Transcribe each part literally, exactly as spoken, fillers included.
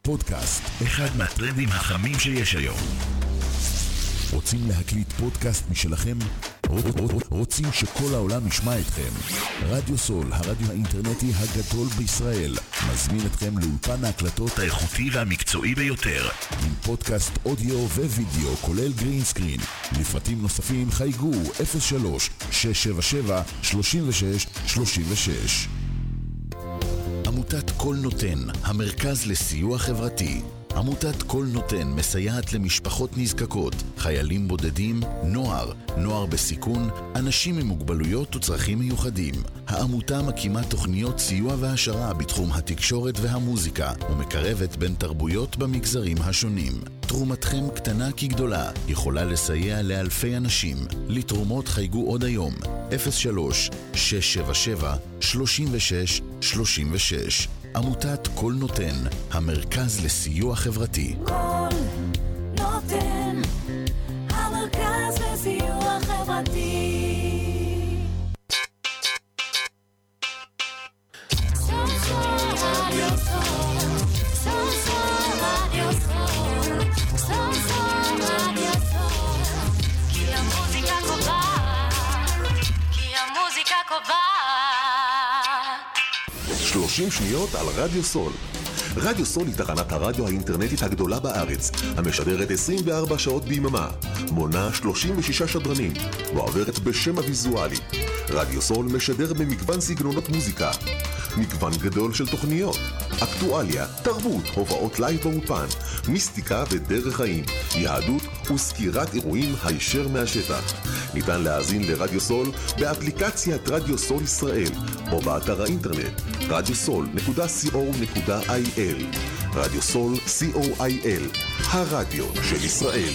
פודקאסט, אחד מהטרנדים החמים שיש היום. רוצים להקליט פודקאסט משלכם? רוצים שכל העולם ישמע אתכם? רדיו סול, הרדיו האינטרנטי הגדול בישראל, מזמין אתכם לאולפן ההקלטות האיכותי והמקצועי ביותר, עם פודקאסט אודיו ווידאו כולל גרין סקרין. לפרטים נוספים חייגו אפס שלוש שש שבע שבע שלושים ושש שלושים ושש. עמותת כל נותן, המרכז לסיוע חברתי. עמותת כל נותן מסייעת למשפחות נזקקות, חיילים בודדים, נוער, נוער בסיכון, אנשים עם מוגבלויות וצרכים מיוחדים. העמותה מקימה תוכניות סיוע והשרה בתחום התקשורת והמוזיקה, ומקרבת בין תרבויות במגזרים השונים. תרומתכם קטנה כגדולה, יכולה לסייע לאלפי אנשים. לתרומות חייגו עוד היום, אפס שלוש שש שבע שבע שלושים ושש שלושים ושש. עמותת כל נותן, המרכז לסיוע חברתי. כל נותן, המרכז לסיוע חברתי. שלושים שניות על רדיו סול. רדיו סול היא תחנת הרדיו האינטרנטית הגדולה בארץ, המשדרת עשרים וארבע שעות ביממה, מונה שלושים ושישה שדרנים, ועוברת בשם הוויזואלי. רדיו סול משדר במגוון סגנונות מוזיקה, מגוון גדול של תוכניות, אקטואליה, תרבות, הופעות לייב באולפן, מיסטיקה ודרך חיים, יהדות וסקירת אירועים הישר מהשטח. ניתן להאזין לרדיו סול באפליקציית רדיו סול ישראל או באתר האינטרנט רדיו סול נקודה סי או נקודה איי אל. רדיו סול סי או איי אל, הרדיו של ישראל.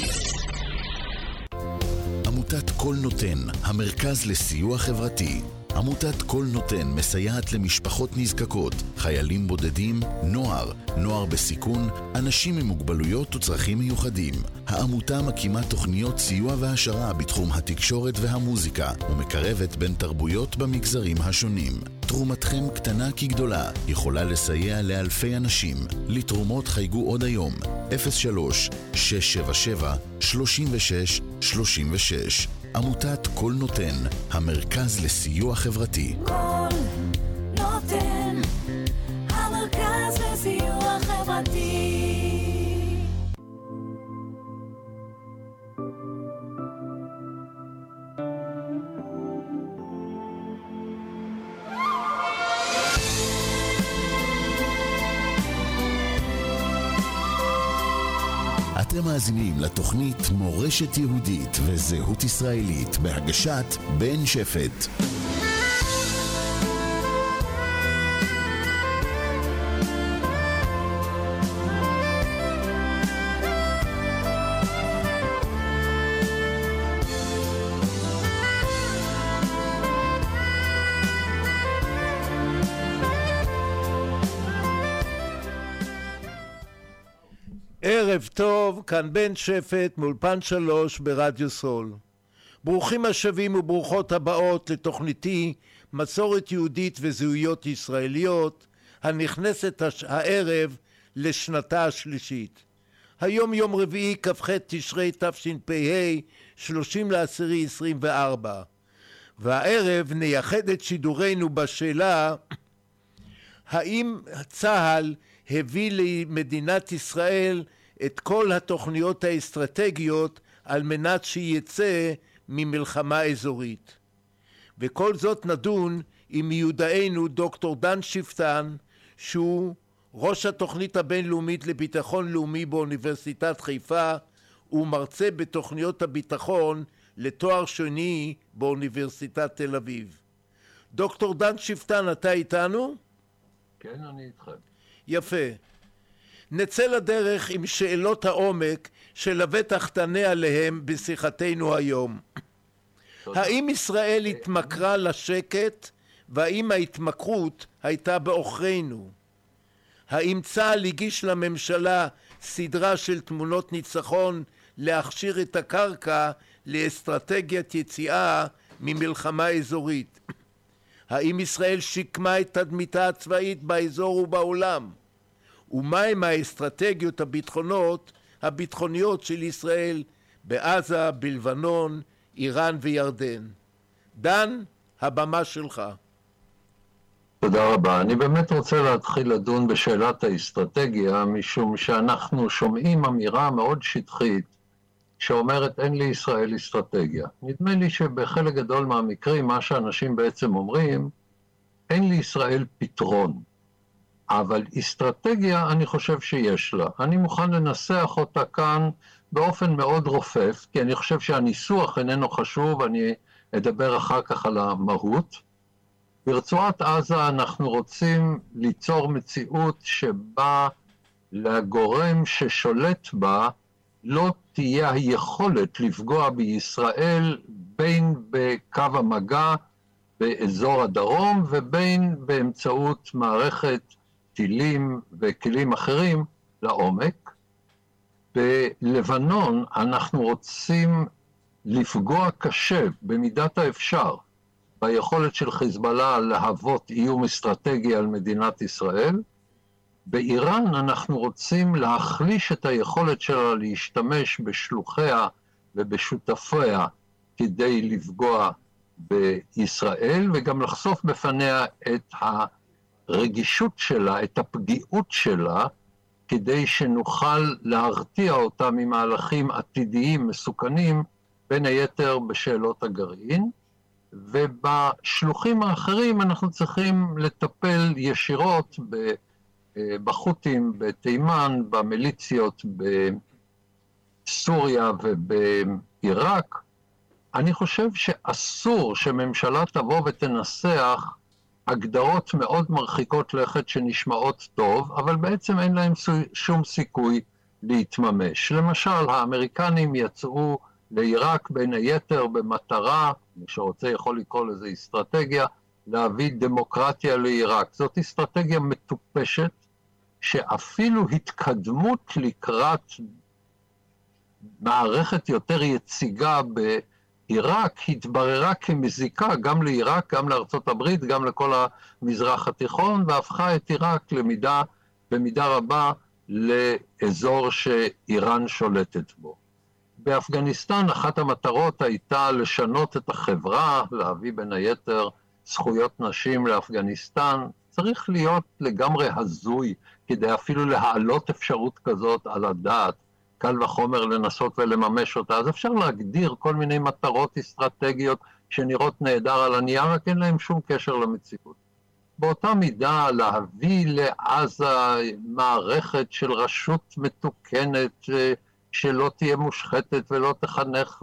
עמותת כל נותן, המרכז לסיוע חברתי. עמותת כל נותן מסייעת למשפחות נזקקות, חיילים בודדים, נוער, נוער בסיכון, אנשים עם מוגבלויות וצרכים מיוחדים. העמותה מקימה תוכניות סיוע והשרה בתחום התקשורת והמוזיקה, ומקרבת בין תרבויות במגזרים השונים. תרומתכם קטנה כגדולה, יכולה לסייע לאלפי אנשים. לתרומות חייגו עוד היום, אפס שלוש שש שבע שבע שלושים ושש שלושים ושש. עמותת כל נותן, המרכז לסיוע חברתי. כל נותן, המרכז לסיוע חברתי. אתם מאזינים לתוכנית מורשת יהודית וזהות ישראלית בהגשת בן שפט. ערב טוב, כאן בן שפט מאולפן שלוש ברדיו סול. ברוכים השבים וברוכות הבאות לתוכניתי מסורת יהודית וזהויות ישראליות, הנכנסת הערב לשנתה השלישית. היום יום רביעי כ"ח תשרי תשפ"ה, שלושים לעשירי עשרים וארבע. והערב נייחד את שידורנו בשאלה האם צה"ל הביא למדינת ישראל את כל התוכניות האסטרטגיות על מנת שיצא ממלחמה אזורית. וכל זאת נדון עם מיודענו דוקטור דן שפטן, שהוא ראש התוכנית הבינלאומית לביטחון לאומי באוניברסיטת חיפה, ומרצה בתוכניות הביטחון לתואר שני באוניברסיטת תל אביב. דוקטור דן שפטן, אתה איתנו? כן, אני איתכם. יפה. נצא לדרך עם שאלות העומק שלבטח תענה עליהם בשיחתנו היום. תודה. האם ישראל התמכרה לשקט, והאם ההתמכרות הייתה באוכרינו? האם צה"ל הגיש לממשלה סדרה של תמונות ניצחון להכשיר את הקרקע לאסטרטגיית יציאה ממלחמה אזורית? האם ישראל שיקמה את תדמיתה הצבאית באזור ובעולם? ומהם האסטרטגיות הביטחונות, הביטחוניות של ישראל בעזה, בלבנון, איראן וירדן. דן, הבמה שלך. תודה רבה. אני באמת רוצה להתחיל לדון בשאלת האסטרטגיה, משום שאנחנו שומעים אמירה מאוד שטחית, שאומרת אין לישראל אסטרטגיה. נדמה לי שבחלק גדול מהמקרים מה שאנשים בעצם אומרים, אין לישראל פתרון. אבל אסטרטגיה אני חושב שיש לה. אני מוכן לנסח אותה כאן באופן מאוד רופף, כי אני חושב שהניסוח איננו חשוב, אני אדבר אחר כך על המהות. ברצועת עזה אנחנו רוצים ליצור מציאות שבה לגורם ששולט בה לא תהיה היכולת לפגוע בישראל בין בקו המגע באזור הדרום ובין באמצעות מערכת טילים וכלים אחרים לעומק. בלבנון אנחנו רוצים לפגוע קשה במידת האפשר ביכולת של חיזבאללה להוות איום אסטרטגי על מדינת ישראל. באיראן אנחנו רוצים להחליש את היכולת שלה להשתמש בשלוחיה ובשותפיה כדי לפגוע בישראל, וגם לחשוף בפניה את הרגישות שלה, את הפגיעות שלה, כדי שנוכל להרתיע אותה ממהלכים עתידיים מסוכנים, בין היתר בשאלות הגרעין. ובשלוחים האחרים אנחנו צריכים לטפל ישירות בחות'ים, בתימן, במיליציות, בסוריה ובעיראק. אני חושב שאסור שממשלה תבוא ותנסח הגדרות מאוד מרחיקות לכת שנשמעות טוב, אבל בעצם אין להם שום סיכוי להתממש. למשל, האמריקנים יצאו לעיראק בין היתר במטרה, מי שרוצה יכול לקרוא לזה אסטרטגיה, להביא דמוקרטיה לעיראק. זאת אסטרטגיה מטופשת, שאפילו התקדמות לקראת מערכת יותר יציגה בעיראק, התבררה כמזיקה גם לעיראק, גם לארצות הברית, גם לכל המזרח התיכון, והפכה את עיראק למידה, במידה רבה לאזור שאיראן שולטת בו. באפגניסטן אחת המטרות הייתה לשנות את החברה, להביא בין היתר זכויות נשים לאפגניסטן. צריך להיות לגמרי הזוי כדי אפילו להעלות אפשרות כזאת על הדעת, קל וחומר לנסות ולממש אותה. אז אפשר להגדיר כל מיני מטרות אסטרטגיות שנראות נהדר על הנייר, רק אין להם שום קשר למציאות. באותה מידה להביא לעזה מערכת של רשות מתוקנת, שלא תהיה מושחתת ולא תחנך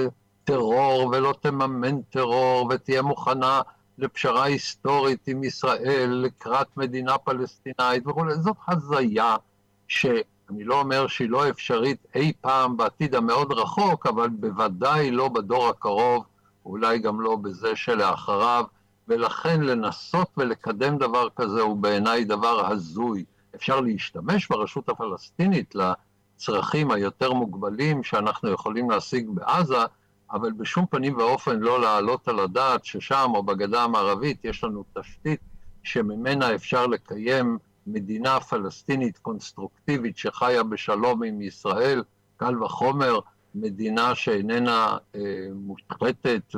לטרור ולא תממן טרור ותהיה מוכנה לפשרה היסטורית עם ישראל לקראת מדינה פלסטינאית וכו'. זאת הזיה שאני לא אומר שהיא לא אפשרית אי פעם בעתיד המאוד רחוק, אבל בוודאי לא בדור הקרוב, אולי גם לא בזה שלאחריו, ולכן לנסות ולקדם דבר כזה הוא בעיניי דבר הזוי. אפשר להשתמש ברשות הפלסטינית צרכים היותר מוגבלים שאנחנו יכולים להשיג בעזה, אבל בשום פנים ואופן לא להעלות על הדעת ששם או בגדה המערבית יש לנו תשתית שממנה אפשר לקיים מדינה פלסטינית קונסטרוקטיבית שחיה בשלום עם ישראל, קל וחומר מדינה שאיננה אה, מושחתת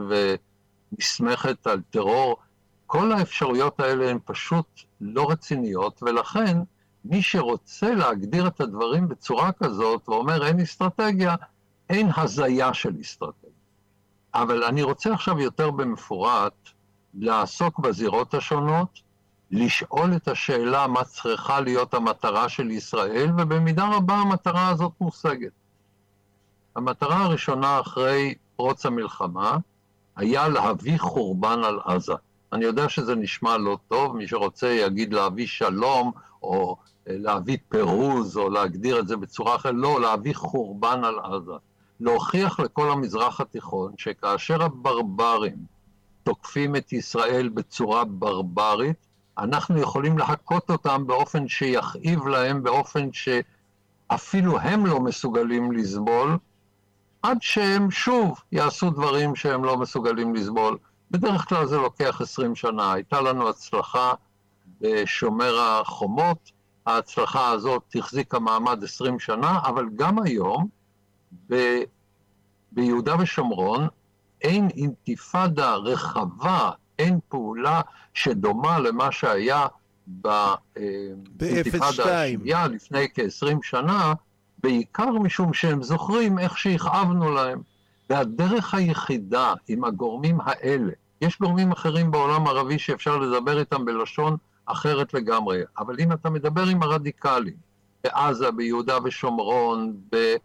ונסמכת על טרור. כל האפשרויות האלה הן פשוט לא רציניות, ולכן מי שרוצה להגדיר את הדברים בצורה כזאת ואומר אין אסטרטגיה, אין הזיה של אסטרטגיה. אבל אני רוצה עכשיו יותר במפורט לעסוק בזירות השונות, לשאול את השאלה מה צריכה להיות המטרה של ישראל, ובמידה רבה המטרה הזאת מושגת. המטרה הראשונה אחרי פרוץ המלחמה היה להביא חורבן על עזה. אני יודע שזה נשמע לא טוב, מי שרוצה יגיד להביא שלום או להביא פירוז או להגדיר את זה בצורה אחרת, לא, להביא חורבן על עזה. להוכיח לכל המזרח התיכון שכאשר הברברים תוקפים את ישראל בצורה ברברית, אנחנו יכולים להכות אותם באופן שיכאיב להם, באופן שאפילו הם לא מסוגלים לסבול, עד שהם שוב יעשו דברים שהם לא מסוגלים לסבול. בדרך כלל זה לוקח עשרים שנה. הייתה לנו הצלחה בשומר החומות, ההצלחה הזאת החזיקה מעמד עשרים שנה, אבל גם היום ב, ביהודה ושומרון אין אינתיפאדה רחבה, אין פעולה שדומה למה שהיה באינתיפאדה השנייה לפני כ-עשרים שנה, בעיקר משום שהם זוכרים איך שהכאבנו להם. והדרך היחידה עם הגורמים האלה, יש גורמים אחרים בעולם הערבי שאפשר לדבר איתם בלשון אחרת לגמרי, אבל אם אתה מדבר עם הרדיקלים, בעזה, ביהודה ושומרון,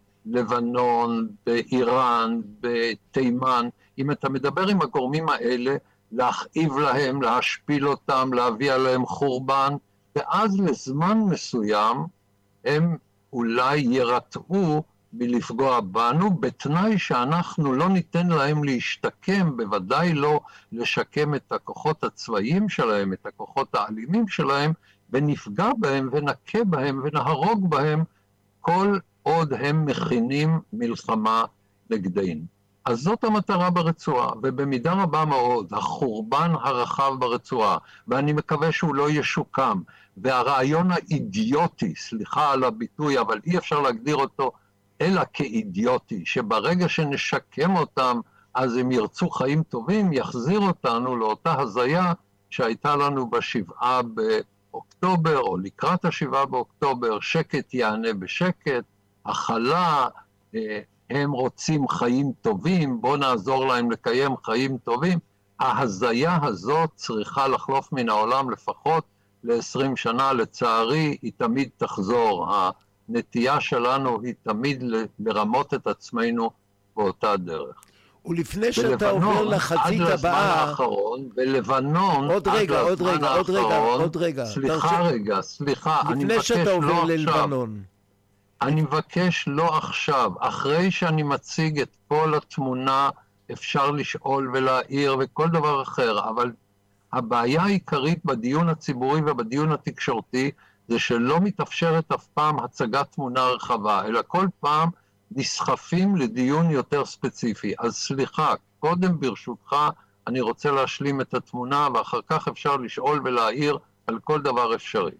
בלבנון, באיראן, בתימן, אם אתה מדבר עם הגורמים האלה, להכאיב להם, להשפיל אותם, להביא עליהם חורבן, ואז לזמן מסוים הם אולי ירתעו מלפגוע בנו, בתנאי שאנחנו לא ניתן להם להשתקם, בוודאי לא לשקם את הכוחות הצבאיים שלהם, את הכוחות האלימים שלהם, ונפגע בהם ונכה בהם ונהרוג בהם, כל עוד הם מכינים מלחמה נגדנו. אז זאת המטרה ברצועה, ובמידה רבה מאוד, החורבן הרחב ברצועה, ואני מקווה שהוא לא ישוקם, והרעיון האידיוטי, סליחה על הביטוי, אבל אי אפשר להגדיר אותו, אלא כאידיוטי, שברגע שנשקם אותם, אז הם ירצו חיים טובים, יחזיר אותנו לאותה הזיה שהייתה לנו בשבעה באוקטובר, או לקראת השבעה באוקטובר, שקט יענה בשקט, הכלה, הם רוצים חיים טובים, בוא נעזור להם לקיים חיים טובים. ההזיה הזאת צריכה לחלוף מן העולם לפחות ל-עשרים שנה, לצערי היא תמיד תחזור. הנטייה שלנו היא תמיד לרמות את עצמנו באותה דרך. ולפני שאתה עובר לחזית הבאה... עד לזמן האחרון, בלבנון... עוד רגע, עוד רגע, עוד רגע, עוד רגע. סליחה רגע, סליחה, אני לפני שאתה עובר ללבנון. אני מבקש לא עכשיו, אחרי שאני מציג את כל התמונה, אפשר לשאול ולהעיר וכל דבר אחר, אבל הבעיה העיקרית בדיון הציבורי ובדיון התקשורתי, זה שלא מתאפשרת אף פעם הצגת תמונה רחבה, אלא כל פעם נסחפים לדיון יותר ספציפי. אז סליחה, קודם ברשותך אני רוצה להשלים את התמונה, ואחר כך אפשר לשאול ולהעיר על כל דבר אפשרי.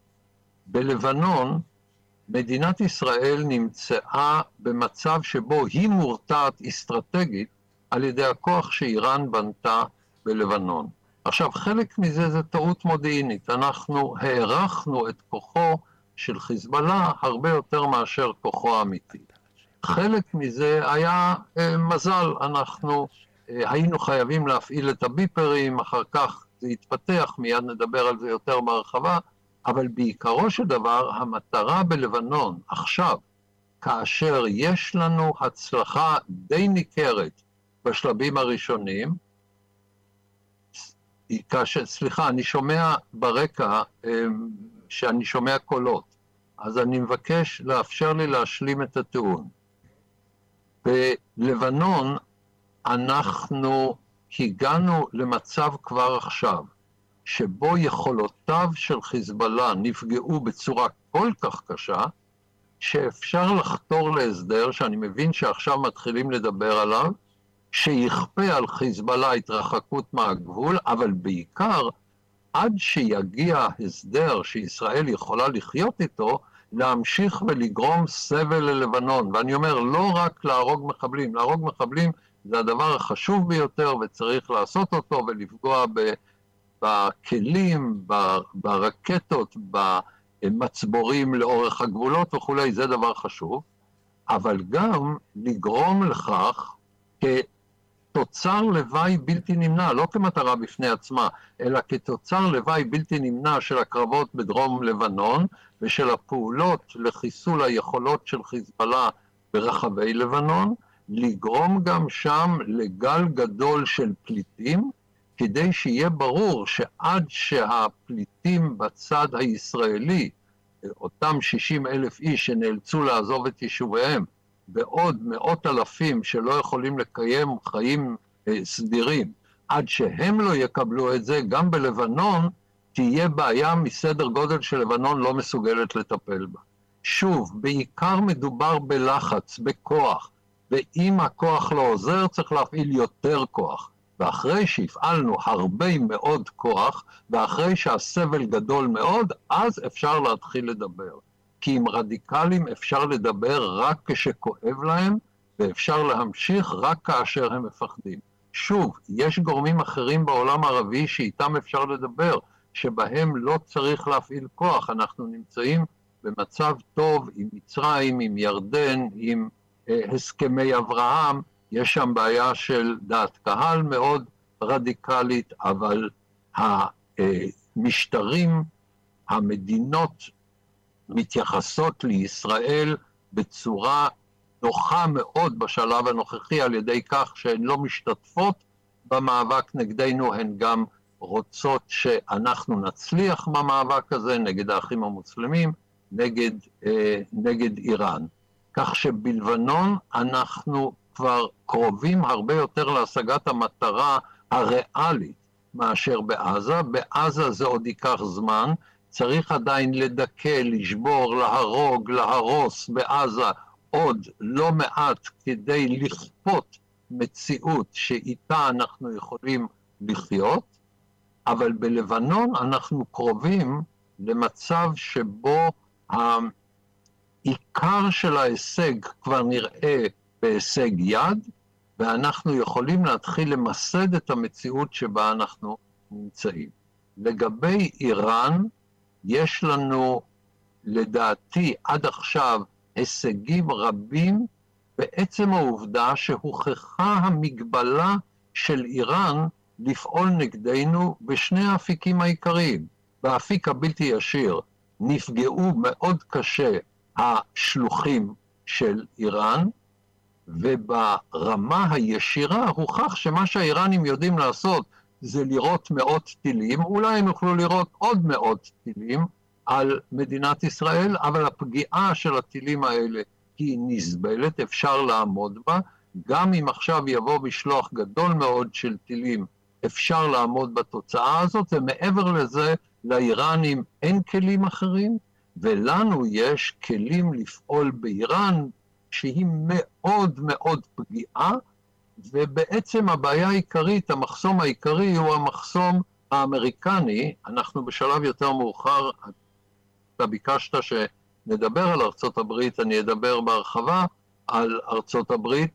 בלבנון, מדינת ישראל נמצאה במצב שבו היא מורתעת אסטרטגית על ידי הכוח שאיראן בנתה בלבנון. עכשיו, חלק מזה זה טעות מודיעינית. אנחנו הערכנו את כוחו של חיזבאללה הרבה יותר מאשר כוחו האמיתי. חלק מזה היה אה, מזל. אנחנו אה, היינו חייבים להפעיל את הביפרים, אחר כך זה התפתח, מיד נדבר על זה יותר בהרחבה, אבל בעיקרו של דבר, המטרה בלבנון עכשיו, כאשר יש לנו הצלחה די ניכרת בשלבים הראשונים, כאשר, סליחה, אני שומע ברקע שאני שומע קולות, אז אני מבקש לאפשר לי להשלים את הטיעון. בלבנון אנחנו הגענו למצב כבר עכשיו, שבו יכולותיו של חיזבאללה נפגעו בצורה כל כך קשה, שאפשר לחתור להסדר, שאני מבין שעכשיו מתחילים לדבר עליו, שיכפה על חיזבאללה התרחקות מהגבול, אבל בעיקר עד שיגיע הסדר שישראל יכולה לחיות איתו, להמשיך ולגרום סבל ללבנון. ואני אומר, לא רק להרוג מחבלים, להרוג מחבלים זה הדבר החשוב ביותר וצריך לעשות אותו ולפגוע ב... בכלים, ברקטות, במצבורים לאורך הגבולות וכולי, זה דבר חשוב, אבל גם לגרום לכך כתוצר לוואי בלתי נמנע, לא כמטרה בפני עצמה, אלא כתוצר לוואי בלתי נמנע של הקרבות בדרום לבנון, ושל הפעולות לחיסול היכולות של חיזבאללה ברחבי לבנון, לגרום גם שם לגל גדול של פליטים, כדי שיהיה ברור שעד שהפליטים בצד הישראלי, אותם שישים אלף איש שנאלצו לעזוב את יישוביהם, ועוד מאות אלפים שלא יכולים לקיים חיים סדירים, עד שהם לא יקבלו את זה, גם בלבנון תהיה בעיה מסדר גודל של לבנון לא מסוגלת לטפל בה. שוב, בעיקר מדובר בלחץ, בכוח, ואם הכוח לא עוזר צריך להפעיל יותר כוח. ואחרי שהפעלנו הרבה מאוד כוח, ואחרי שהסבל גדול מאוד, אז אפשר להתחיל לדבר. כי עם רדיקלים אפשר לדבר רק כשכואב להם, ואפשר להמשיך רק כאשר הם מפחדים. שוב, יש גורמים אחרים בעולם הערבי שאיתם אפשר לדבר, שבהם לא צריך להפעיל כוח. אנחנו נמצאים במצב טוב עם מצרים, עם ירדן, עם אה, הסכמי אברהם. יש שם בעיה של דעת קהל מאוד רדיקלית, אבל המשטרים, המדינות מתייחסות לישראל בצורה נוחה מאוד בשלב הנוכחי, על ידי כך שהן לא משתתפות במאבק נגדנו, הן גם רוצות שאנחנו נצליח במאבק הזה נגד האחים המוסלמים, נגד, אה, נגד איראן. כך שבלבנון אנחנו כבר קרובים הרבה יותר להשגת המטרה הריאלית מאשר בעזה. בעזה זה עוד ייקח זמן, צריך עדיין לדכא, לשבור, להרוג, להרוס בעזה עוד לא מעט כדי לכפות מציאות שאיתה אנחנו יכולים לחיות, אבל בלבנון אנחנו קרובים למצב שבו העיקר של ההישג כבר נראה בהישג יד, ואנחנו יכולים להתחיל למסד את המציאות שבה אנחנו נמצאים. לגבי איראן, יש לנו לדעתי עד עכשיו הישגים רבים בעצם העובדה שהוכחה המגבלה של איראן לפעול נגדנו בשני האפיקים העיקריים. באפיק הבלתי ישיר נפגעו מאוד קשה השלוחים של איראן, וברמה הישירה הוכח שמה שהאיראנים יודעים לעשות זה לירות מאות טילים, אולי הם יוכלו לירות עוד מאות טילים על מדינת ישראל, אבל הפגיעה של הטילים האלה היא נסבלת, אפשר לעמוד בה, גם אם עכשיו יבוא משלוח גדול מאוד של טילים, אפשר לעמוד בתוצאה הזאת, ומעבר לזה לאיראנים אין כלים אחרים, ולנו יש כלים לפעול באיראן שהיא מאוד מאוד פגיעה, ובעצם הבעיה העיקרית, המחסום העיקרי הוא המחסום האמריקני. אנחנו בשלב יותר מאוחר, אתה ביקשת שנדבר על ארצות הברית, אני אדבר בהרחבה על ארצות הברית.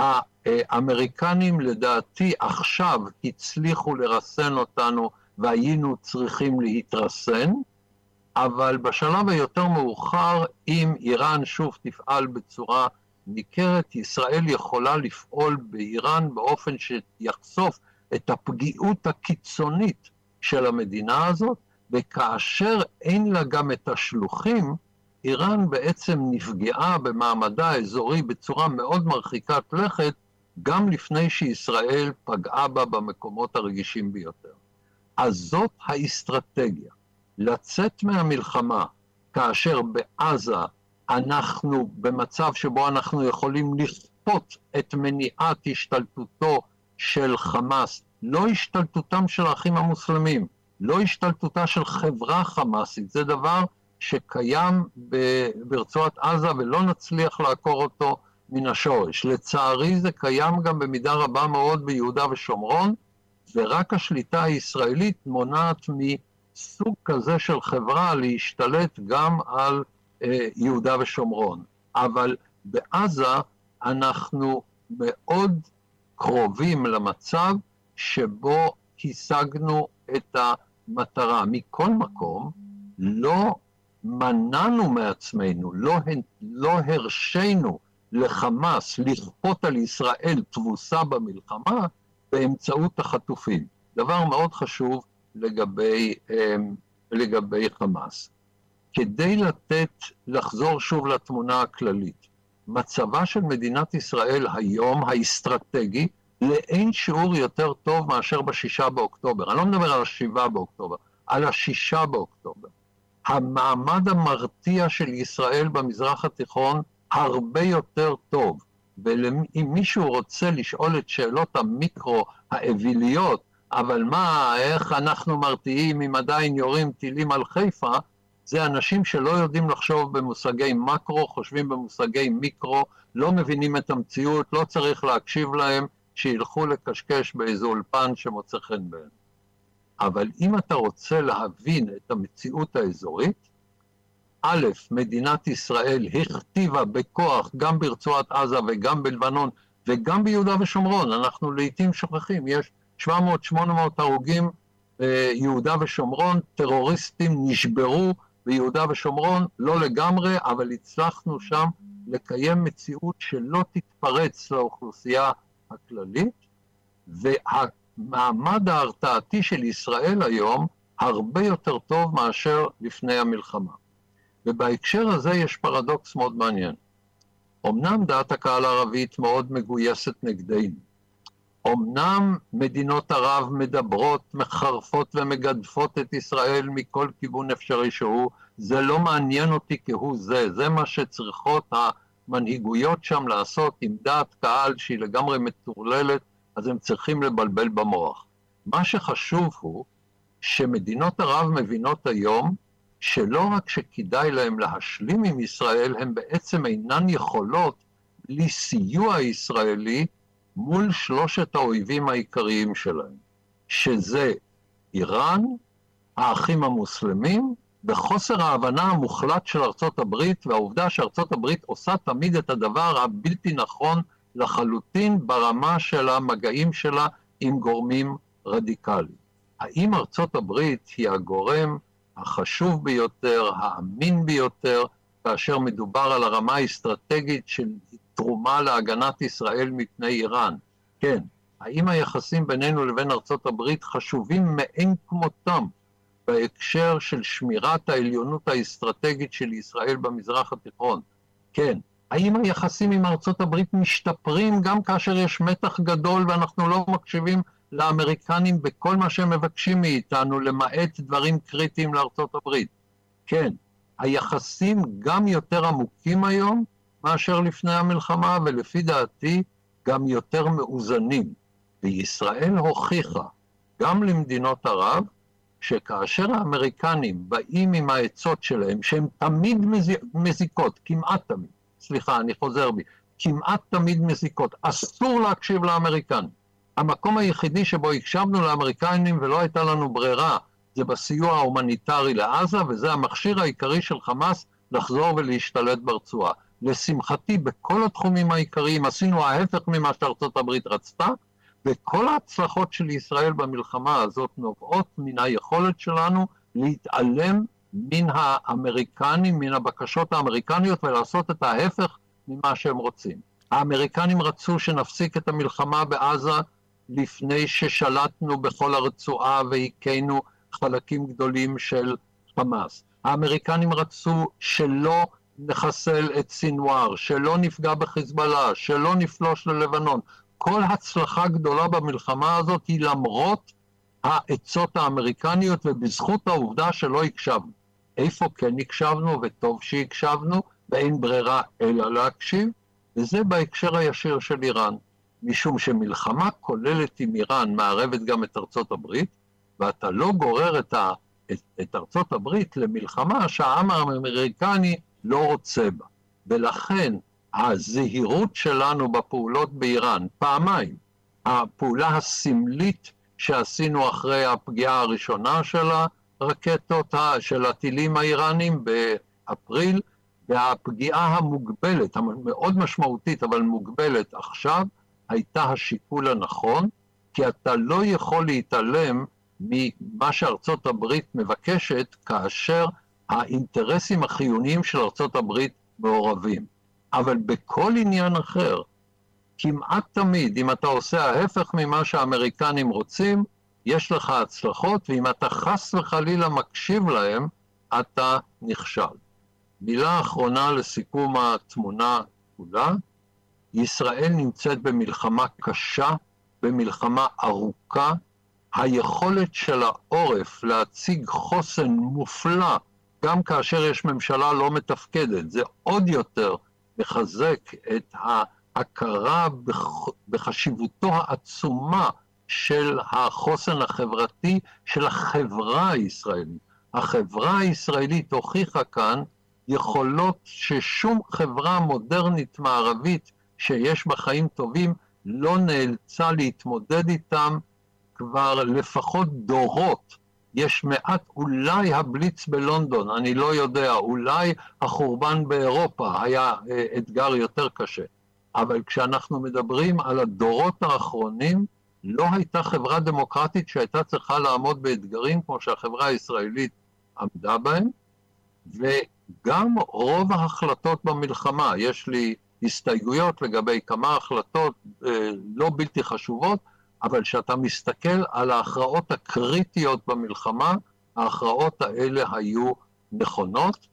האמריקנים לדעתי עכשיו הצליחו לרסן אותנו והיינו צריכים להתרסן, אבל בשלב היותר מאוחר, אם איראן שוב תפעל בצורה ניכרת, ישראל יכולה לפעול באיראן באופן שיחשוף את הפגיעות הקיצונית של המדינה הזאת, וכאשר אין לה גם את השלוחים, איראן בעצם נפגעה במעמדה האזורי בצורה מאוד מרחיקת לכת, גם לפני שישראל פגעה בה במקומות הרגישים ביותר. אז זאת האסטרטגיה. לצאת מהמלחמה, כאשר בעזה אנחנו במצב שבו אנחנו יכולים לכפות את מניעת השתלטותו של חמאס, לא השתלטותם של האחים המוסלמים, לא השתלטותה של חברה חמאסית, זה דבר שקיים ברצועת עזה ולא נצליח לעקור אותו מן השורש. לצערי זה קיים גם במידה רבה מאוד ביהודה ושומרון, ורק השליטה הישראלית מונעת מסוג כזה של חברה להשתלט גם על אה, יהודה ושומרון. אבל בעזה אנחנו מאוד קרובים למצב שבו השגנו את המטרה. מכל מקום לא מנענו מעצמנו, לא, לא הרשינו לחמאס לכפות על ישראל תבוסה במלחמה באמצעות החטופים. דבר מאוד חשוב לגבי, לגבי חמאס. כדי לתת, לחזור שוב לתמונה הכללית, מצבה של מדינת ישראל היום האסטרטגי לאין שיעור יותר טוב מאשר בשישה באוקטובר. אני לא מדבר על השבעה באוקטובר, על השישה באוקטובר. המעמד המרתיע של ישראל במזרח התיכון הרבה יותר טוב, ואם מישהו רוצה לשאול את שאלות המיקרו האוויליות, אבל מה, איך אנחנו מרתיעים אם עדיין יורים טילים על חיפה, זה אנשים שלא יודעים לחשוב במושגי מקרו, חושבים במושגי מיקרו, לא מבינים את המציאות, לא צריך להקשיב להם, שילכו לקשקש באיזה אולפן שמוצא חן בהם. אבל אם אתה רוצה להבין את המציאות האזורית, א', מדינת ישראל הכתיבה בכוח גם ברצועת עזה וגם בלבנון וגם ביהודה ושומרון. אנחנו לעתים שוכחים, יש שבע מאות שמונה מאות הרוגים ביהודה ושומרון, טרוריסטים נשברו ביהודה ושומרון, לא לגמרי, אבל הצלחנו שם לקיים מציאות שלא תתפרץ לאוכלוסייה הכללית, והמעמד ההרתעתי של ישראל היום הרבה יותר טוב מאשר לפני המלחמה. ובהקשר הזה יש פרדוקס מאוד מעניין. אמנם דעת הקהל הערבית מאוד מגויסת נגדנו. אמנם מדינות ערב מדברות, מחרפות ומגדפות את ישראל מכל כיוון אפשרי שהוא, זה לא מעניין אותי כהוא זה, זה מה שצריכות המנהיגויות שם לעשות עם דעת קהל שהיא לגמרי מטורללת, אז הם צריכים לבלבל במוח. מה שחשוב הוא שמדינות ערב מבינות היום שלא רק שכדאי להם להשלים עם ישראל, הם בעצם אינן יכולות בלי סיוע ישראלי מול שלושת האויבים העיקריים שלהם, שזה איראן, האחים המוסלמים, בחוסר ההבנה המוחלט של ארצות הברית, והעובדה שארצות הברית עושה תמיד את הדבר הבלתי נכון לחלוטין ברמה של המגעים שלה עם גורמים רדיקליים. האם ארצות הברית היא הגורם החשוב ביותר, האמין ביותר, כאשר מדובר על הרמה האסטרטגית של תרומה להגנת ישראל מפני איראן? כן. האם היחסים בינינו לבין ארצות הברית חשובים מאין כמותם בהקשר של שמירת העליונות האסטרטגית של ישראל במזרח התיכון? כן. האם היחסים עם ארצות הברית משתפרים גם כאשר יש מתח גדול ואנחנו לא מקשיבים לאמריקנים בכל מה שהם מבקשים מאיתנו, למעט דברים קריטיים לארצות הברית? כן. היחסים גם יותר עמוקים היום מאשר לפני המלחמה, ולפי דעתי גם יותר מאוזנים. וישראל הוכיחה גם למדינות ערב, שכאשר האמריקנים באים עם העצות שלהם, שהן תמיד מזיקות, כמעט תמיד, סליחה, אני חוזר בי, כמעט תמיד מזיקות, אסור להקשיב לאמריקנים. המקום היחידי שבו הקשבנו לאמריקנים ולא הייתה לנו ברירה, זה בסיוע ההומניטרי לעזה, וזה המכשיר העיקרי של חמאס לחזור ולהשתלט ברצועה. לשמחתי, בכל התחומים העיקריים עשינו ההפך ממה שארצות הברית רצתה, וכל ההצלחות של ישראל במלחמה הזאת נובעות מן היכולת שלנו להתעלם מן האמריקנים, מן הבקשות האמריקניות, ולעשות את ההפך ממה שהם רוצים. האמריקנים רצו שנפסיק את המלחמה בעזה לפני ששלטנו בכל הרצועה והיכינו חלקים גדולים של חמאס. האמריקנים רצו שלא נחסל את סינואר, שלא נפגע בחיזבאללה, שלא נפלוש ללבנון. כל הצלחה גדולה במלחמה הזאת היא למרות העצות האמריקניות ובזכות העובדה שלא הקשבנו. איפה כן הקשבנו, וטוב שהקשבנו, ואין ברירה אלא להקשיב, וזה בהקשר הישיר של איראן. משום שמלחמה כוללת עם איראן מערבת גם את ארצות הברית, ואתה לא גורר את, ה, את, את ארצות הברית למלחמה שהעם האמריקני לא רוצה בה. ולכן הזהירות שלנו בפעולות באיראן, פעמיים, הפעולה הסמלית שעשינו אחרי הפגיעה הראשונה של הרקטות, של הטילים האיראנים באפריל, והפגיעה המוגבלת, המאוד משמעותית אבל מוגבלת עכשיו, הייתה השיקול הנכון, כי אתה לא יכול להתעלם ממה שארצות הברית מבקשת כאשר האינטרסים החיוניים של ארצות הברית מעורבים. אבל בכל עניין אחר, כמעט תמיד, אם אתה עושה ההפך ממה שהאמריקנים רוצים, יש לך הצלחות, ואם אתה חס וחלילה מקשיב להם, אתה נכשל. מילה אחרונה לסיכום התמונה כולה, ישראל נמצאת במלחמה קשה, במלחמה ארוכה, היכולת של העורף להציג חוסן מופלא, גם כאשר יש ממשלה לא מתפקדת, זה עוד יותר מחזק את ההכרה בחשיבותו העצומה של החוסן החברתי של החברה הישראלית. החברה הישראלית הוכיחה כאן יכולות ששום חברה מודרנית מערבית שיש בה חיים טובים לא נאלצה להתמודד איתם כבר לפחות דורות. יש מעט, אולי הבליץ בלונדון, אני לא יודע, אולי החורבן באירופה היה אתגר יותר קשה. אבל כשאנחנו מדברים על הדורות האחרונים, לא הייתה חברה דמוקרטית שהייתה צריכה לעמוד באתגרים כמו שהחברה הישראלית עמדה בהם, וגם רוב ההחלטות במלחמה, יש לי הסתייגויות לגבי כמה החלטות אה, לא בלתי חשובות, אבל כשאתה מסתכל על ההכרעות הקריטיות במלחמה, ההכרעות האלה היו נכונות,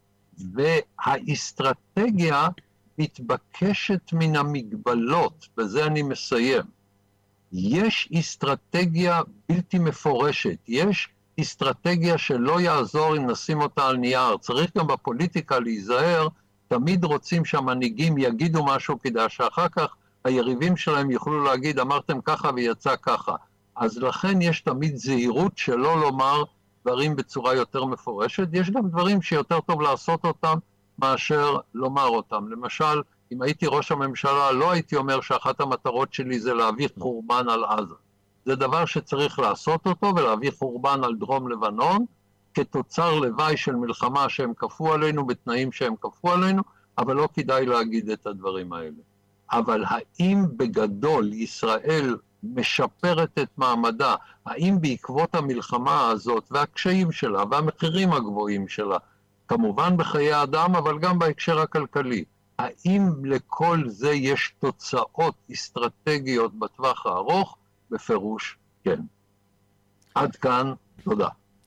והאסטרטגיה מתבקשת מן המגבלות, בזה אני מסיים. יש אסטרטגיה בלתי מפורשת, יש אסטרטגיה שלא יעזור אם נשים אותה על נייר, צריך גם בפוליטיקה להיזהר, תמיד רוצים שהמנהיגים יגידו משהו כדי שאחר כך היריבים שלהם יוכלו להגיד אמרתם ככה ויצא ככה, אז לכן יש תמיד זהירות שלא לומר דברים בצורה יותר מפורשת, יש גם דברים שיותר טוב לעשות אותם מאשר לומר אותם, למשל אם הייתי ראש הממשלה לא הייתי אומר שאחת המטרות שלי זה להביא חורבן על עזה, זה דבר שצריך לעשות אותו ולהביא חורבן על דרום לבנון כתוצר לוואי של מלחמה שהם כפו עלינו בתנאים שהם כפו עלינו, אבל לא כדאי להגיד את הדברים האלה. אבל האם בגדול ישראל משפרת את מעמדה, האם בעקבות המלחמה הזאת והקשיים שלה והמחירים הגבוהים שלה, כמובן בחיי אדם אבל גם בהקשר הכלכלי, האם לכל זה יש תוצאות אסטרטגיות בטווח הארוך? בפירוש כן. עד כאן, תודה.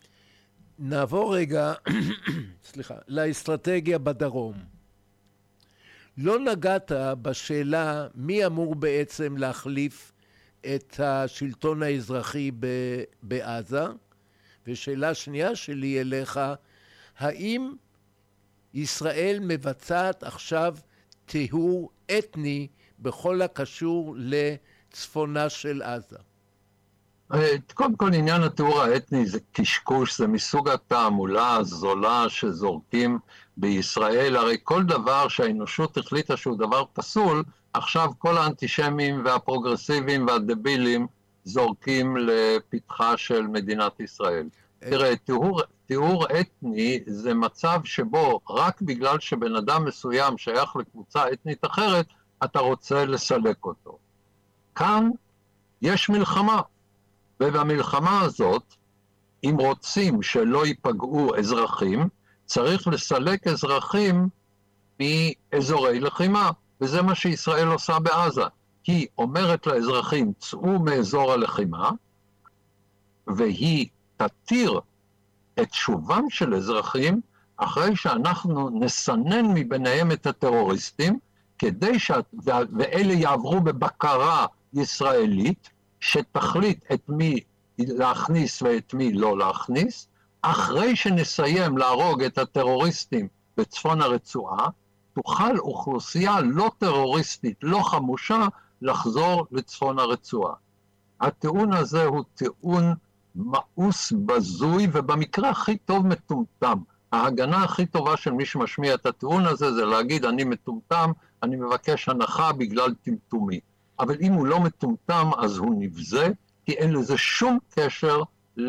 נעבור רגע, סליחה, לאסטרטגיה בדרום. לא נגעת בשאלה מי אמור בעצם להחליף את השלטון האזרחי בעזה, ושאלה שנייה שלי אליך, האם ישראל מבצעת עכשיו טיהור אתני בכל הקשור לצפונה של עזה? קודם כל עניין הטיהור האתני זה קשקוש, זה מסוג התעמולה הזולה שזורקים בישראל, הרי כל דבר שהאנושות החליטה שהוא דבר פסול, עכשיו כל האנטישמים והפרוגרסיביים והדבילים זורקים לפתחה של מדינת ישראל. תראה, טיהור, טיהור אתני זה מצב שבו רק בגלל שבן אדם מסוים שייך לקבוצה אתנית אחרת, אתה רוצה לסלק אותו. כאן יש מלחמה. ובמלחמה הזאת, אם רוצים שלא ייפגעו אזרחים, צריך לסלק אזרחים מאזורי לחימה, וזה מה שישראל עושה בעזה. היא אומרת לאזרחים, צאו מאזור הלחימה, והיא תתיר את שובם של אזרחים, אחרי שאנחנו נסנן מביניהם את הטרוריסטים, כדי ש... ואלה יעברו בבקרה ישראלית, שתחליט את מי להכניס ואת מי לא להכניס, אחרי שנסיים להרוג את הטרוריסטים בצפון הרצועה, תוכל אוכלוסייה לא טרוריסטית, לא חמושה, לחזור לצפון הרצועה. הטיעון הזה הוא טיעון מאוס בזוי, ובמקרה הכי טוב מטומטם. ההגנה הכי טובה של מי שמשמיע את הטיעון הזה, זה להגיד אני מטומטם, אני מבקש הנחה בגלל טמטומי. אבל אם הוא לא מטומטם, אז הוא נבזה, כי אין לזה שום קשר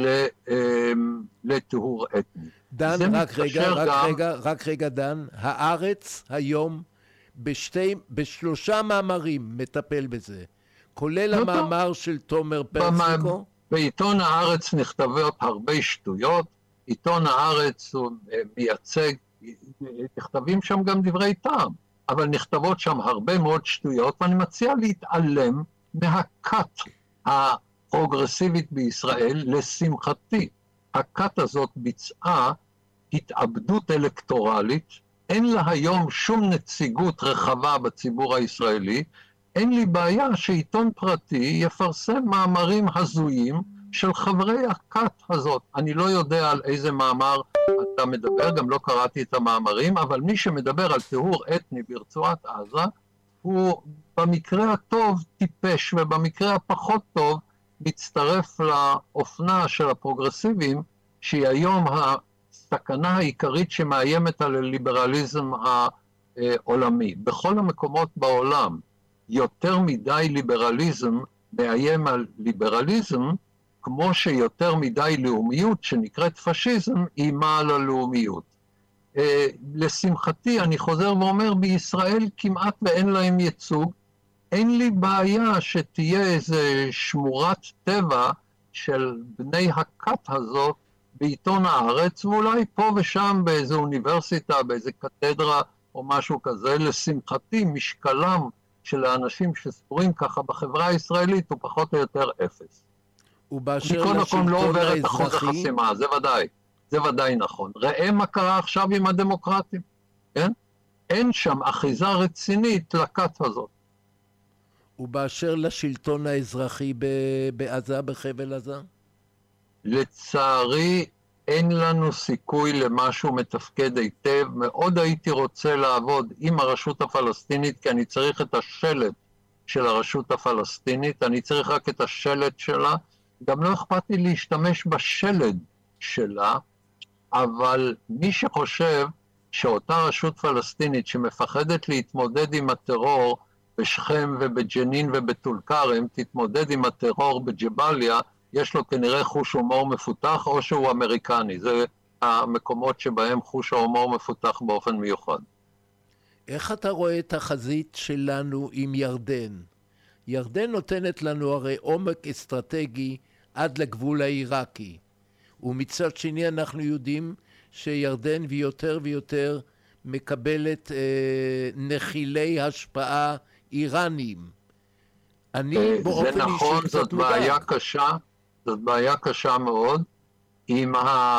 לטיהור אתני. דן, רק רגע, רק גם... רגע, רק רגע, דן. הארץ היום בשתי, בשלושה מאמרים מטפל בזה, כולל לא המאמר טוב. של תומר פרסיקו. בעיתון הארץ נכתבות הרבה שטויות, עיתון הארץ הוא מייצג, נכתבים שם גם דברי טעם. אבל נכתבות שם הרבה מאוד שטויות, ואני מציע להתעלם מהכת הפרוגרסיבית בישראל. לשמחתי, הכת הזאת ביצעה התאבדות אלקטורלית, אין לה היום שום נציגות רחבה בציבור הישראלי, אין לי בעיה שעיתון פרטי יפרסם מאמרים הזויים של חברי הכת הזאת. אני לא יודע על איזה מאמר אתה מדבר, גם לא קראתי את המאמרים, אבל מי שמדבר על טיהור אתני ברצועת עזה, הוא במקרה הטוב טיפש, ובמקרה הפחות טוב מצטרף לאופנה של הפרוגרסיבים, שהיא היום הסכנה העיקרית שמאיימת על הליברליזם העולמי. בכל המקומות בעולם, יותר מדי ליברליזם מאיים על ליברליזם, כמו שיותר מדי לאומיות שנקראת פשיזם אימה על הלאומיות. לשמחתי, אני חוזר ואומר, בישראל כמעט ואין להם ייצוג. אין לי בעיה שתהיה איזה שמורת טבע של בני הכת הזאת בעיתון הארץ, ואולי פה ושם באיזה אוניברסיטה, באיזה קתדרה או משהו כזה. לשמחתי, משקלם של האנשים שספורים ככה בחברה הישראלית הוא פחות או יותר אפס. ובאשר מכל מקום לא עובר האזרחי... את אחוז החסימה, זה ודאי. זה ודאי נכון. ראה מה קרה עכשיו עם הדמוקרטים, כן? אין שם אחיזה רצינית לכת הזאת. ובאשר לשלטון האזרחי בעזה, בחבל עזה? לצערי, אין לנו סיכוי למשהו מתפקד היטב. מאוד הייתי רוצה לעבוד עם הרשות הפלסטינית, כי אני צריך את השלט של הרשות הפלסטינית, אני צריך רק את השלט שלה. גם לא אכפת לי להשתמש בשלד שלה, אבל מי שחושב שאותה רשות פלסטינית שמפחדת להתמודד עם הטרור בשכם ובג'נין ובטול כרם, תתמודד עם הטרור בג'באליה, יש לו כנראה חוש הומור מפותח, או שהוא אמריקני. זה המקומות שבהם חוש ההומור מפותח באופן מיוחד. איך אתה רואה את החזית שלנו עם ירדן? ירדן נותנת לנו הרי עומק אסטרטגי עד לגבול העיראקי. ומצד שני אנחנו יודעים שירדן ויותר ויותר מקבלת אה, נחילי השפעה איראנים. אני באופן זה נכון, אישי זאת בעיה קשה, זאת בעיה קשה מאוד. עם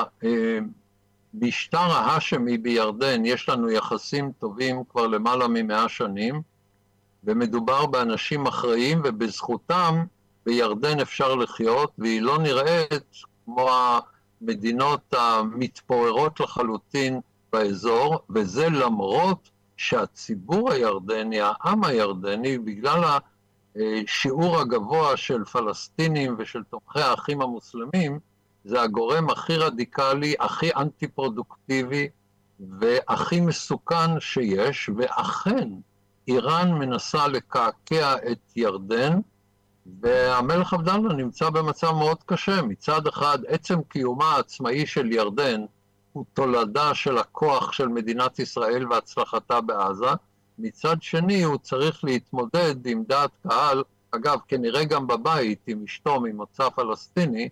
המשטר ההשמי בירדן יש לנו יחסים טובים כבר למעלה ממאה שנים, ומדובר באנשים אחראיים, ובזכותם בירדן אפשר לחיות, והיא לא נראית כמו המדינות המתפוררות לחלוטין באזור, וזה למרות שהציבור הירדני, העם הירדני, בגלל השיעור הגבוה של פלסטינים ושל תומכי האחים המוסלמים, זה הגורם הכי רדיקלי, הכי אנטי פרודוקטיבי והכי מסוכן שיש, ואכן איראן מנסה לקעקע את ירדן, והמלך עבדאללה נמצא במצב מאוד קשה. מצד אחד, עצם קיומה העצמאי של ירדן הוא תולדה של הכוח של מדינת ישראל והצלחתה בעזה. מצד שני, הוא צריך להתמודד עם דעת קהל, אגב, כנראה גם בבית, עם אשתו ממוצא פלסטיני,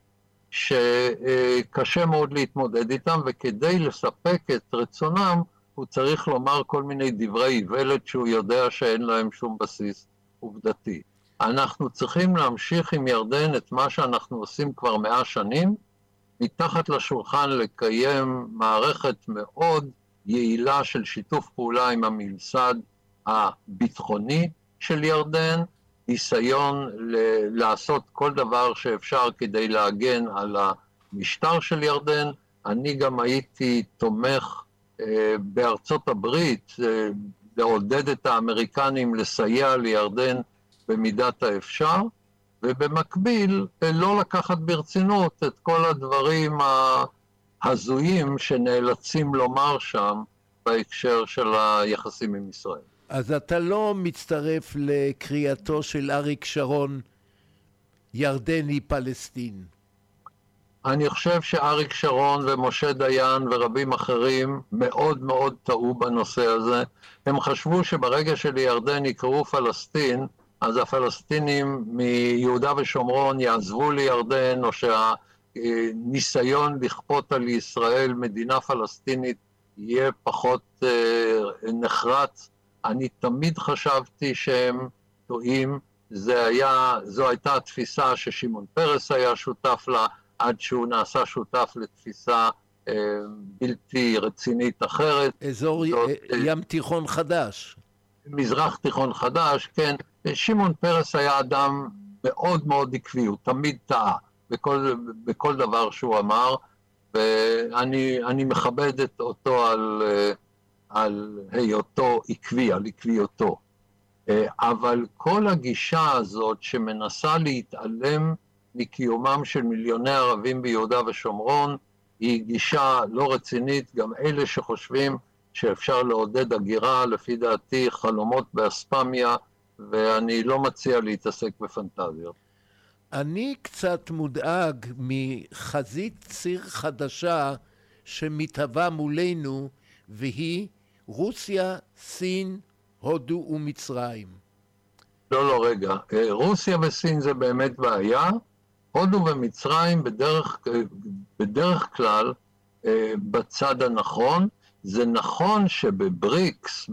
שקשה מאוד להתמודד איתם, וכדי לספק את רצונם, הוא צריך לומר כל מיני דברי איוולת שהוא יודע שאין להם שום בסיס עובדתי. אנחנו צריכים להמשיך עם ירדן את מה שאנחנו עושים כבר מאה שנים, מתחת לשולחן לקיים מערכת מאוד יעילה של שיתוף פעולה עם הממסד הביטחוני של ירדן, ניסיון ל- לעשות כל דבר שאפשר כדי להגן על המשטר של ירדן. אני גם הייתי תומך אה, בארצות הברית, אה, לעודד את האמריקנים לסייע לירדן במידת האפשר, ובמקביל לא לקחת ברצינות את כל הדברים ההזויים שנאלצים לומר שם בהקשר של היחסים עם ישראל. אז אתה לא מצטרף לקריאתו של אריק שרון, ירדני פלסטין? אני חושב שאריק שרון ומשה דיין ורבים אחרים מאוד מאוד טעו בנושא הזה. הם חשבו שברגע שלירדן יקראו פלסטין, אז הפלסטינים מיהודה ושומרון יעזבו לירדן, או שהניסיון לכפות על ישראל מדינה פלסטינית יהיה פחות אה, נחרץ. אני תמיד חשבתי שהם טועים. זה היה, זו הייתה התפיסה ששמעון פרס היה שותף לה, עד שהוא נעשה שותף לתפיסה אה, בלתי רצינית אחרת. אזור זאת, ים תיכון חדש. מזרח תיכון חדש, כן. שמעון פרס היה אדם מאוד מאוד עקבי, הוא תמיד טעה בכל, בכל דבר שהוא אמר, ואני אני מכבד אותו על, על היותו עקבי, על עקביותו. אבל כל הגישה הזאת שמנסה להתעלם מקיומם של מיליוני ערבים ביהודה ושומרון, היא גישה לא רצינית. גם אלה שחושבים שאפשר לעודד הגירה, לפי דעתי חלומות באספמיה, ואני לא מציע להתעסק בפנטזיות. אני קצת מודאג מחזית ציר חדשה שמתהווה מולנו, והיא רוסיה, סין, הודו ומצרים. לא, לא, רגע. רוסיה וסין זה באמת בעיה. הודו ומצרים בדרך, בדרך כלל בצד הנכון. זה נכון שבבריקס,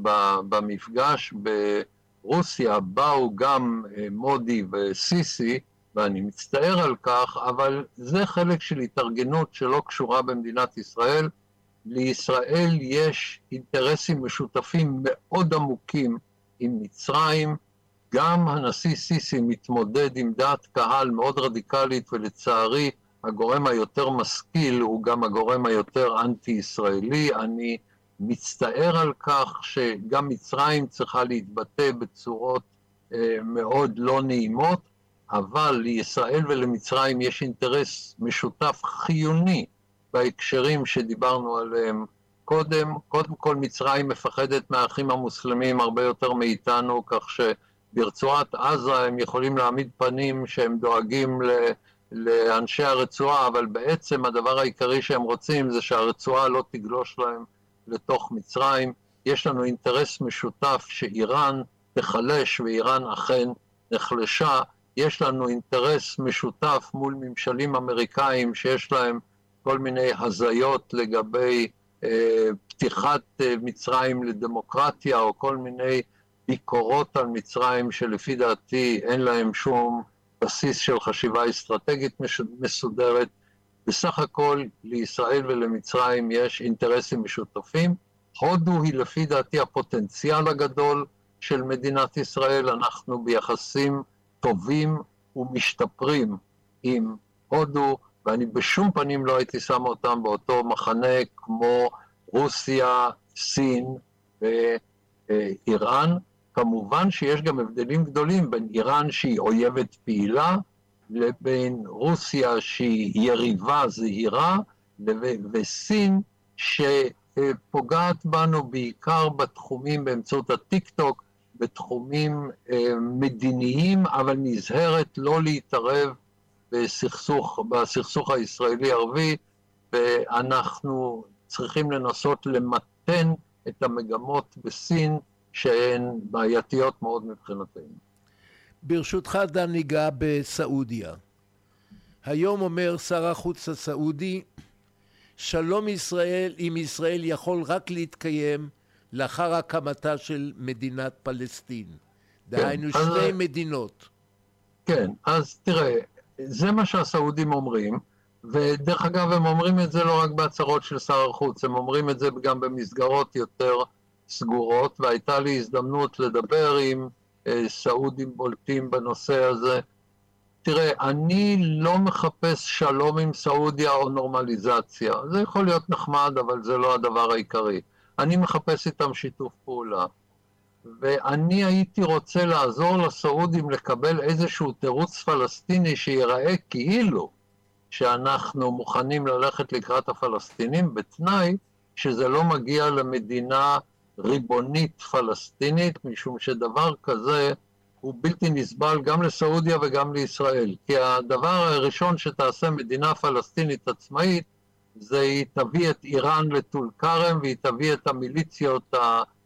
במפגש ברוסיה, באו גם מודי וסיסי, ואני מצטער על כך, אבל זה חלק של התארגנות שלא קשורה במדינת ישראל. לישראל יש אינטרסים משותפים מאוד עמוקים עם מצרים. גם הנשיא סיסי מתמודד עם דעת קהל מאוד רדיקלית, ולצערי הגורם היותר משכיל הוא גם הגורם היותר אנטי-ישראלי. אני מצטער על כך שגם מצרים צריכה להתבטא בצורות אה, מאוד לא נעימות, אבל לישראל ולמצרים יש אינטרס משותף חיוני בהקשרים שדיברנו עליהם קודם. קודם כל מצרים מפחדת מהאחים המוסלמים הרבה יותר מאיתנו, כך שברצועת עזה הם יכולים להעמיד פנים שהם דואגים ל... לאנשי הרצועה, אבל בעצם הדבר העיקרי שהם רוצים זה שהרצועה לא תגלוש להם לתוך מצרים. יש לנו אינטרס משותף שאיראן תחלש, ואיראן אכן נחלשה. יש לנו אינטרס משותף מול ממשלים אמריקאים שיש להם כל מיני הזיות לגבי אה, פתיחת אה, מצרים לדמוקרטיה, או כל מיני ביקורות על מצרים שלפי דעתי אין להם שום בסיס של חשיבה אסטרטגית מסודרת. בסך הכל לישראל ולמצרים יש אינטרסים משותפים. הודו היא לפי דעתי הפוטנציאל הגדול של מדינת ישראל. אנחנו ביחסים טובים ומשתפרים עם הודו, ואני בשום פנים לא הייתי שם אותם באותו מחנה כמו רוסיה, סין ואיראן. כמובן שיש גם הבדלים גדולים בין איראן שהיא אויבת פעילה, לבין רוסיה שהיא יריבה זהירה, וסין שפוגעת בנו בעיקר בתחומים באמצעות הטיק טוק, בתחומים מדיניים, אבל נזהרת לא להתערב בסכסוך, בסכסוך הישראלי-ערבי, ואנחנו צריכים לנסות למתן את המגמות בסין, שהן בעייתיות מאוד מבחינתנו. ברשותך דן ניגע בסעודיה. היום אומר שר החוץ הסעודי, שלום ישראל עם ישראל יכול רק להתקיים לאחר הקמתה של מדינת פלסטין. כן, דהיינו אז, שני מדינות. כן, אז תראה, זה מה שהסעודים אומרים, ודרך אגב הם אומרים את זה לא רק בהצהרות של שר החוץ, הם אומרים את זה גם במסגרות יותר סגורות, והייתה לי הזדמנות לדבר עם אה, סעודים בולטים בנושא הזה. תראה, אני לא מחפש שלום עם סעודיה או נורמליזציה. זה יכול להיות נחמד, אבל זה לא הדבר העיקרי. אני מחפש איתם שיתוף פעולה. ואני הייתי רוצה לעזור לסעודים לקבל איזשהו תירוץ פלסטיני שיראה כאילו שאנחנו מוכנים ללכת לקראת הפלסטינים, בתנאי שזה לא מגיע למדינה ריבונית פלסטינית, משום שדבר כזה הוא בלתי נסבל גם לסעודיה וגם לישראל. כי הדבר הראשון שתעשה מדינה פלסטינית עצמאית, זה היא תביא את איראן לטול כרם, והיא תביא את המיליציות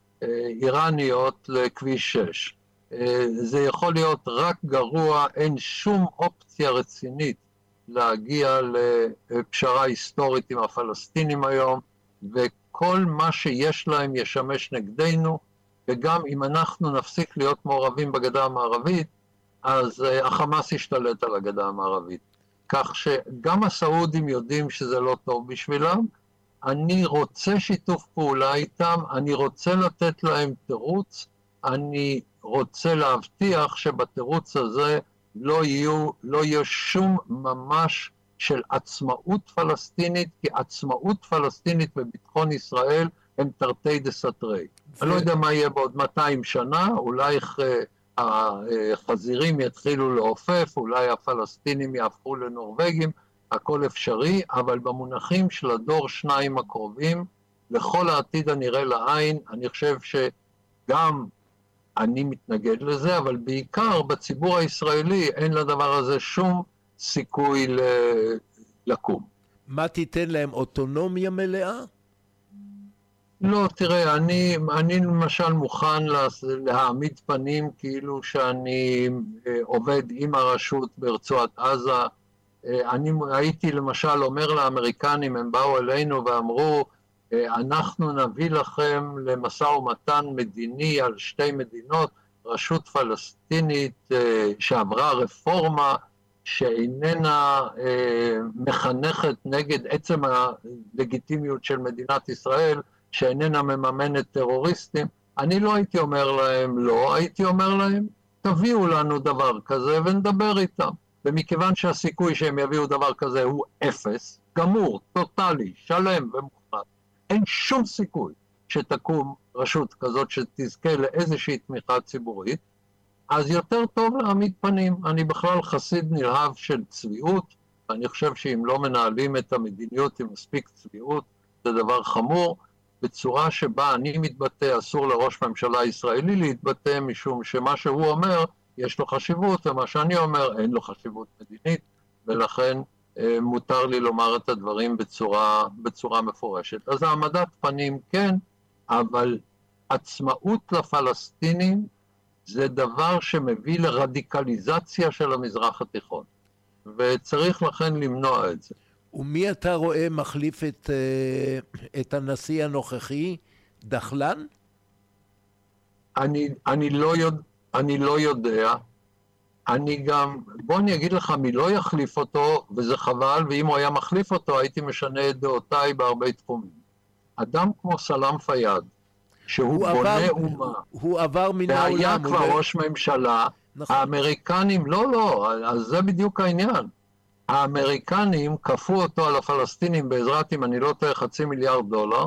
האיראניות לכביש שש. זה יכול להיות רק גרוע, אין שום אופציה רצינית להגיע לפשרה היסטורית עם הפלסטינים היום, וכל מה שיש להם ישמש נגדנו, וגם אם אנחנו נפסיק להיות מעורבים בגדה המערבית, אז החמאס ישתלט על הגדה המערבית. כך שגם הסעודים יודעים שזה לא טוב בשבילם. אני רוצה שיתוף פעולה איתם, אני רוצה לתת להם תירוץ, אני רוצה להבטיח שבתירוץ הזה לא יהיו, לא יהיו שום ממש של עצמאות פלסטינית, כי עצמאות פלסטינית וביטחון ישראל הם תרתי דסתרי. ו... אני לא יודע מה יהיה בעוד מאתיים שנה, אולי החזירים יתחילו לעופף, אולי הפלסטינים יהפכו לנורווגים, הכל אפשרי, אבל במונחים של הדור שניים הקרובים, לכל העתיד הנראה לעין, אני חושב שגם אני מתנגד לזה, אבל בעיקר בציבור הישראלי אין לדבר הזה שום סיכוי לקום. מה תיתן להם, אוטונומיה מלאה? לא, תראה, אני, אני למשל מוכן להעמיד פנים כאילו שאני עובד עם הרשות ברצועת עזה. אני הייתי למשל אומר לאמריקנים, הם באו אלינו ואמרו, אנחנו נביא לכם למשא ומתן מדיני על שתי מדינות, רשות פלסטינית שעברה רפורמה שאיננה מחנכת נגד עצם הלגיטימיות של מדינת ישראל, שאיננה מממנת טרוריסטים. אני לא הייתי אומר להם לא, הייתי אומר להם, תביאו לנו דבר כזה ונדבר איתם. ומכיוון שהסיכוי שהם יביאו דבר כזה הוא אפס, גמור, טוטלי, שלם ומוחלט, אין שום סיכוי שתקום רשות כזאת שתזכה לאיזושהי תמיכה ציבורית, אז יותר טוב להעמיד פנים. אני בכלל חסיד נלהב של צביעות, ואני חושב שאם לא מנהלים את המדיניות עם מספיק צביעות, זה דבר חמור. בצורה שבה אני מתבטא, אסור לראש ממשלה ישראלי להתבטא, משום שמה שהוא אומר יש לו חשיבות, ומה שאני אומר אין לו חשיבות מדינית, ולכן אה, מותר לי לומר את הדברים בצורה, בצורה מפורשת. אז העמדת פנים כן, אבל עצמאות לפלסטינים זה דבר שמביא לרדיקליזציה של המזרח התיכון, וצריך לכן למנוע את זה. ומי אתה רואה מחליף את, את הנשיא הנוכחי, דחלן? אני, אני, לא יודע, אני לא יודע. אני גם, בוא אני אגיד לך מי לא יחליף אותו, וזה חבל, ואם הוא היה מחליף אותו, הייתי משנה את דעותיי בהרבה תחומים. אדם כמו סלאם פיאד, שהוא בונה עבר, אומה, הוא עבר מן העולם. והיה כבר הוא... ראש ממשלה, נכון. האמריקנים, לא, לא, אז זה בדיוק העניין. האמריקנים כפו אותו על הפלסטינים בעזרת, אם אני לא טועה, חצי מיליארד דולר,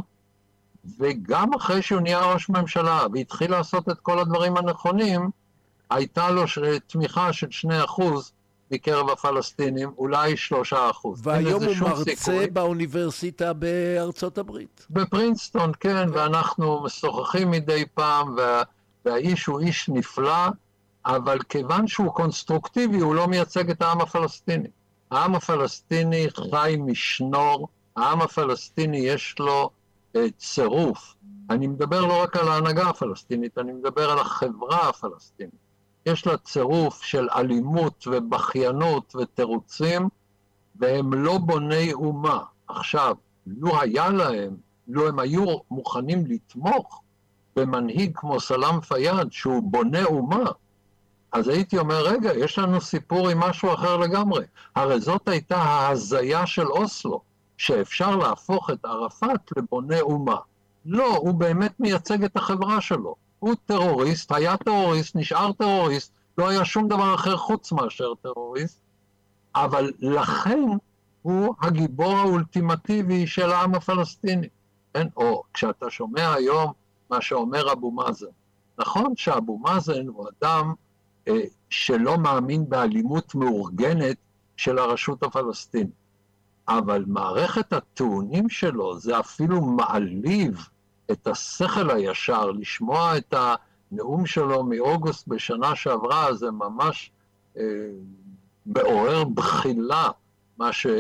וגם אחרי שהוא נהיה ראש ממשלה והתחיל לעשות את כל הדברים הנכונים, הייתה לו תמיכה של שני אחוז מקרב הפלסטינים, אולי שלושה אחוז. והיום הוא מרצה סיכוי. באוניברסיטה בארצות הברית. בפרינסטון, כן, ואנחנו משוחחים מדי פעם, וה, והאיש הוא איש נפלא, אבל כיוון שהוא קונסטרוקטיבי, הוא לא מייצג את העם הפלסטיני. העם הפלסטיני חי משנור, העם הפלסטיני יש לו אה, צירוף. אני מדבר לא רק על ההנהגה הפלסטינית, אני מדבר על החברה הפלסטינית. יש לה צירוף של אלימות ובכיינות ותירוצים, והם לא בוני אומה. עכשיו, לו היה להם, לו הם היו מוכנים לתמוך במנהיג כמו סלאם פיאד, שהוא בונה אומה, אז הייתי אומר, רגע, יש לנו סיפור עם משהו אחר לגמרי. הרי זאת הייתה ההזיה של אוסלו, שאפשר להפוך את ערפאת לבונה אומה. לא, הוא באמת מייצג את החברה שלו. הוא טרוריסט, היה טרוריסט, נשאר טרוריסט, לא היה שום דבר אחר חוץ מאשר טרוריסט, אבל לכן הוא הגיבור האולטימטיבי של העם הפלסטיני. כן? או כשאתה שומע היום מה שאומר אבו מאזן, נכון שאבו מאזן הוא אדם אה, שלא מאמין באלימות מאורגנת של הרשות הפלסטינית, אבל מערכת הטיעונים שלו זה אפילו מעליב את השכל הישר. לשמוע את הנאום שלו מאוגוסט בשנה שעברה, זה ממש אה, מעורר בחילה מה, ש,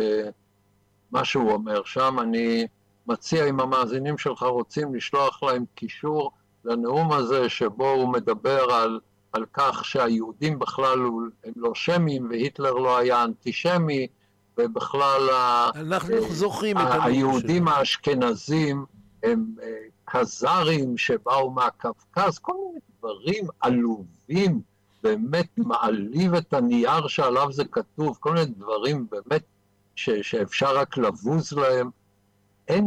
מה שהוא אומר שם. אני מציע, אם המאזינים שלך רוצים, לשלוח להם קישור לנאום הזה, שבו הוא מדבר על, על כך שהיהודים בכלל הם לא שמיים, והיטלר לא היה אנטישמי, ובכלל אנחנו ה, זוכרים ה, את הנאום היהודים שלו. האשכנזים הם קזרים שבאו מהקווקז, כל מיני דברים עלובים, באמת מעליב את הנייר שעליו זה כתוב, כל מיני דברים באמת ש, שאפשר רק לבוז להם. אין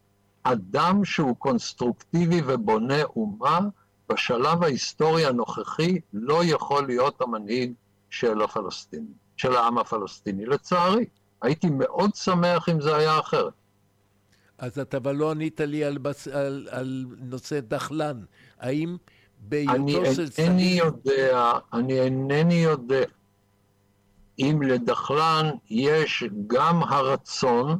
אדם שהוא קונסטרוקטיבי ובונה אומה, בשלב ההיסטורי הנוכחי לא יכול להיות המנהיג של הפלסטיני, של העם הפלסטיני. לצערי, הייתי מאוד שמח אם זה היה אחרת. אז אתה אבל לא ענית לי על, בס... על, על נושא דחלן. האם בהיותו של סעיד... אני יודע, אני אינני יודע אם לדחלן יש גם הרצון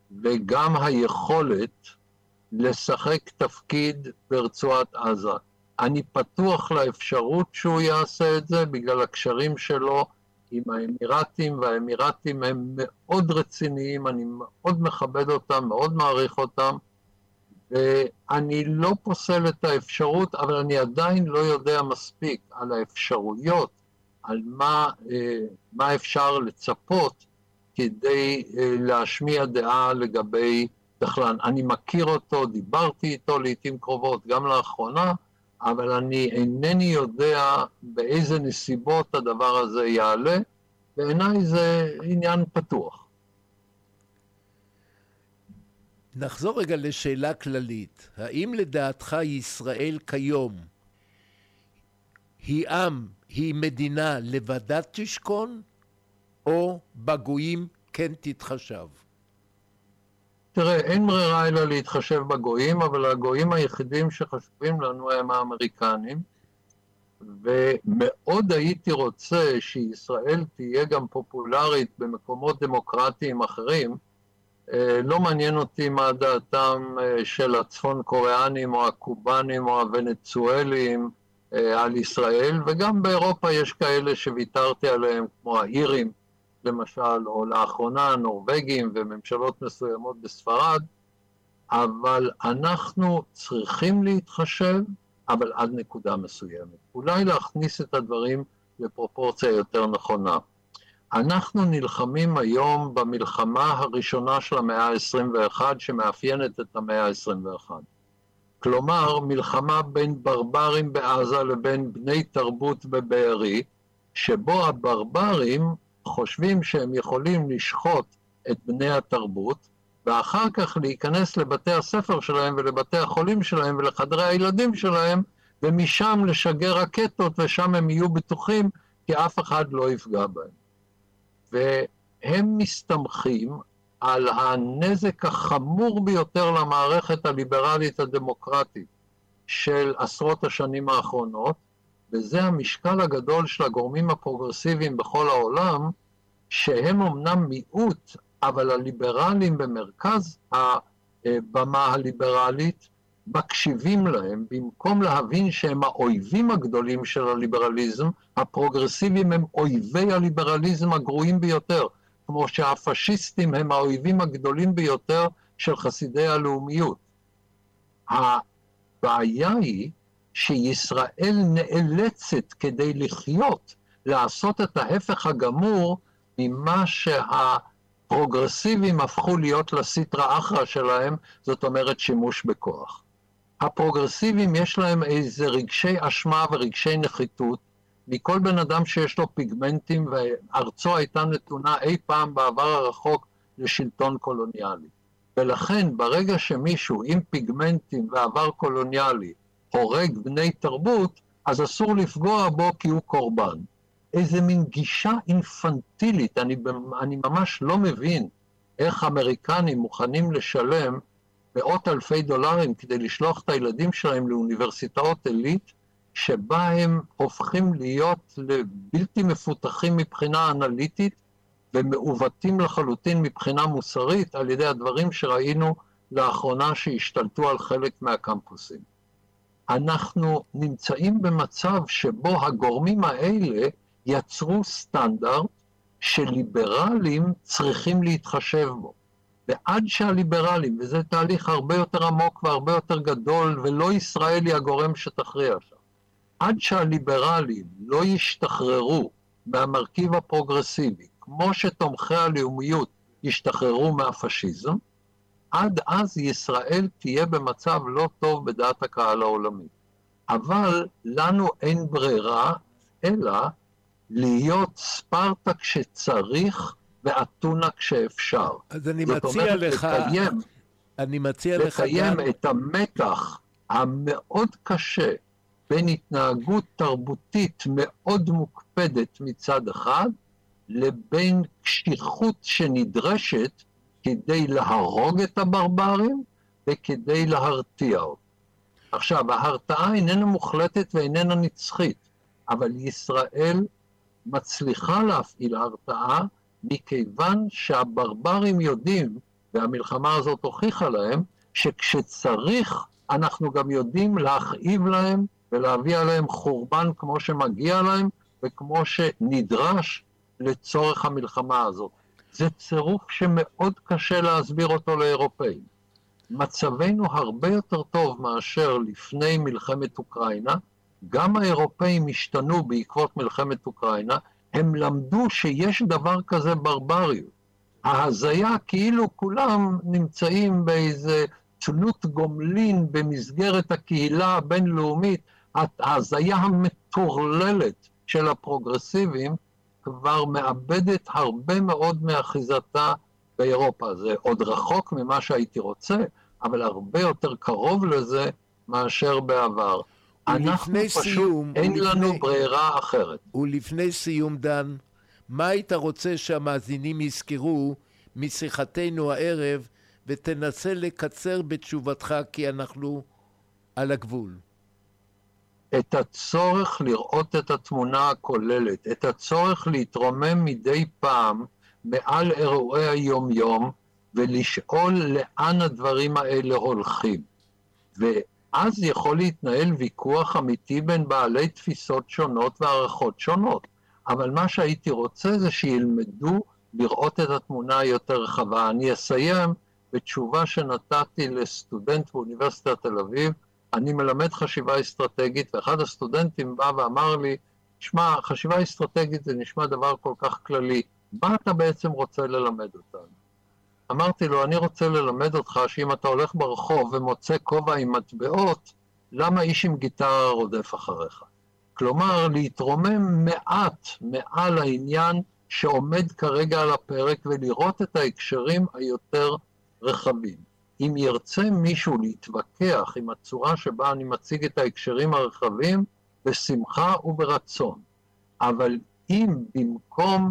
וגם היכולת לשחק תפקיד ברצועת עזה. אני פתוח לאפשרות שהוא יעשה את זה, בגלל הקשרים שלו עם האמירתים, והאמירתים הם מאוד רציניים, אני מאוד מכבד אותם, מאוד מעריך אותם, ואני לא פוסל את האפשרות, אבל אני עדיין לא יודע מספיק על האפשרויות, על מה, מה אפשר לצפות כדי להשמיע דעה לגבי בכלל. אני מכיר אותו, דיברתי איתו לעתים קרובות, גם לאחרונה, אבל אני אינני יודע באיזה נסיבות הדבר הזה יעלה, בעיניי זה עניין פתוח. נחזור רגע לשאלה כללית. האם לדעתך ישראל כיום היא עם, היא מדינה לבדת תשכון, או בגויים כן תתחשב? תראה, אין ברירה אלא להתחשב בגויים, אבל הגויים היחידים שחשובים לנו הם האמריקנים, ומאוד הייתי רוצה שישראל תהיה גם פופולרית במקומות דמוקרטיים אחרים. לא מעניין אותי מה דעתם של הצפון קוריאנים או הקובנים או הוונצואלים על ישראל, וגם באירופה יש כאלה שוויתרתי עליהם, כמו האירים למשל, או לאחרונה הנורווגים וממשלות מסוימות בספרד, אבל אנחנו צריכים להתחשב, אבל עד נקודה מסוימת. אולי להכניס את הדברים לפרופורציה יותר נכונה. אנחנו נלחמים היום במלחמה הראשונה של המאה ה-עשרים ואחת, שמאפיינת את המאה ה-עשרים ואחת. כלומר, מלחמה בין ברברים בעזה לבין בני תרבות בבארי, שבו הברברים חושבים שהם יכולים לשחוט את בני התרבות, ואחר כך להיכנס לבתי הספר שלהם ולבתי החולים שלהם ולחדרי הילדים שלהם, ומשם לשגר רקטות, ושם הם יהיו בטוחים כי אף אחד לא יפגע בהם. והם מסתמכים על הנזק החמור ביותר למערכת הליברלית הדמוקרטית של עשרות השנים האחרונות, וזה המשקל הגדול של הגורמים הפרוגרסיביים בכל העולם, שהם אמנם מיעוט, אבל הליברלים במרכז הבמה הליברלית מקשיבים להם, במקום להבין שהם האויבים הגדולים של הליברליזם, הפרוגרסיביים הם אויבי הליברליזם הגרועים ביותר, כמו שהפשיסטים הם האויבים הגדולים ביותר של חסידי הלאומיות. הבעיה היא שישראל נאלצת כדי לחיות, לעשות את ההפך הגמור ממה שהפרוגרסיבים הפכו להיות לסטרא אחרא שלהם, זאת אומרת שימוש בכוח. הפרוגרסיבים יש להם איזה רגשי אשמה ורגשי נחיתות, מכל בן אדם שיש לו פיגמנטים, וארצו הייתה נתונה אי פעם בעבר הרחוק לשלטון קולוניאלי. ולכן ברגע שמישהו עם פיגמנטים ועבר קולוניאלי הורג בני תרבות, אז אסור לפגוע בו כי הוא קורבן. איזה מין גישה אינפנטילית, אני, אני ממש לא מבין איך אמריקנים מוכנים לשלם מאות אלפי דולרים כדי לשלוח את הילדים שלהם לאוניברסיטאות עילית, שבה הם הופכים להיות לבלתי מפותחים מבחינה אנליטית, ומעוותים לחלוטין מבחינה מוסרית על ידי הדברים שראינו לאחרונה שהשתלטו על חלק מהקמפוסים. אנחנו נמצאים במצב שבו הגורמים האלה יצרו סטנדרט שליברלים צריכים להתחשב בו. ועד שהליברלים, וזה תהליך הרבה יותר עמוק והרבה יותר גדול, ולא ישראל היא הגורם שתכריע שם, עד שהליברלים לא ישתחררו מהמרכיב הפרוגרסיבי, כמו שתומכי הלאומיות ישתחררו מהפשיזם, עד אז ישראל תהיה במצב לא טוב בדעת הקהל העולמית. אבל לנו אין ברירה, אלא להיות ספרטה כשצריך ואתונה כשאפשר. אז אני מציע לך, לקיים, אני מציע לך לקיים גם... את המתח המאוד קשה בין התנהגות תרבותית מאוד מוקפדת מצד אחד, לבין קשיחות שנדרשת כדי להרוג את הברברים וכדי להרתיע אותם. עכשיו, ההרתעה איננה מוחלטת ואיננה נצחית, אבל ישראל מצליחה להפעיל הרתעה, מכיוון שהברברים יודעים, והמלחמה הזאת הוכיחה להם, שכשצריך אנחנו גם יודעים להכאיב להם ולהביא עליהם חורבן כמו שמגיע להם וכמו שנדרש לצורך המלחמה הזאת. זה צירוף שמאוד קשה להסביר אותו לאירופאים. מצבנו הרבה יותר טוב מאשר לפני מלחמת אוקראינה, גם האירופאים השתנו בעקבות מלחמת אוקראינה, הם למדו שיש דבר כזה ברבריות. ההזיה כאילו כולם נמצאים באיזה תלות גומלין במסגרת הקהילה הבינלאומית, ההזיה המטורללת של הפרוגרסיבים כבר מאבדת הרבה מאוד מאחיזתה באירופה. זה עוד רחוק ממה שהייתי רוצה, אבל הרבה יותר קרוב לזה מאשר בעבר. אנחנו פשוט, סיום, אין ולפני, לנו ברירה אחרת. ולפני סיום, דן, מה היית רוצה שהמאזינים יזכרו משיחתנו הערב, ותנסה לקצר בתשובתך, כי אנחנו על הגבול? את הצורך לראות את התמונה הכוללת, את הצורך להתרומם מדי פעם מעל אירועי היום-יום, ולשאול לאן הדברים האלה הולכים. ואז יכול להתנהל ויכוח אמיתי בין בעלי תפיסות שונות וערכות שונות. אבל מה שהייתי רוצה זה שילמדו לראות את התמונה היותר רחבה. אני אסיים בתשובה שנתתי לסטודנט באוניברסיטת תל אביב, אני מלמד חשיבה אסטרטגית, ואחד הסטודנטים בא ואמר לי, שמע, חשיבה אסטרטגית זה נשמע דבר כל כך כללי, מה אתה בעצם רוצה ללמד אותנו? אמרתי לו, אני רוצה ללמד אותך שאם אתה הולך ברחוב ומוצא כובע עם מטבעות, למה איש עם גיטרה רודף אחריך? כלומר, להתרומם מעט מעל העניין שעומד כרגע על הפרק, ולראות את ההקשרים היותר רחבים. אם ירצה מישהו להתווכח עם הצורה שבה אני מציג את ההקשרים הרחבים, בשמחה וברצון. אבל אם במקום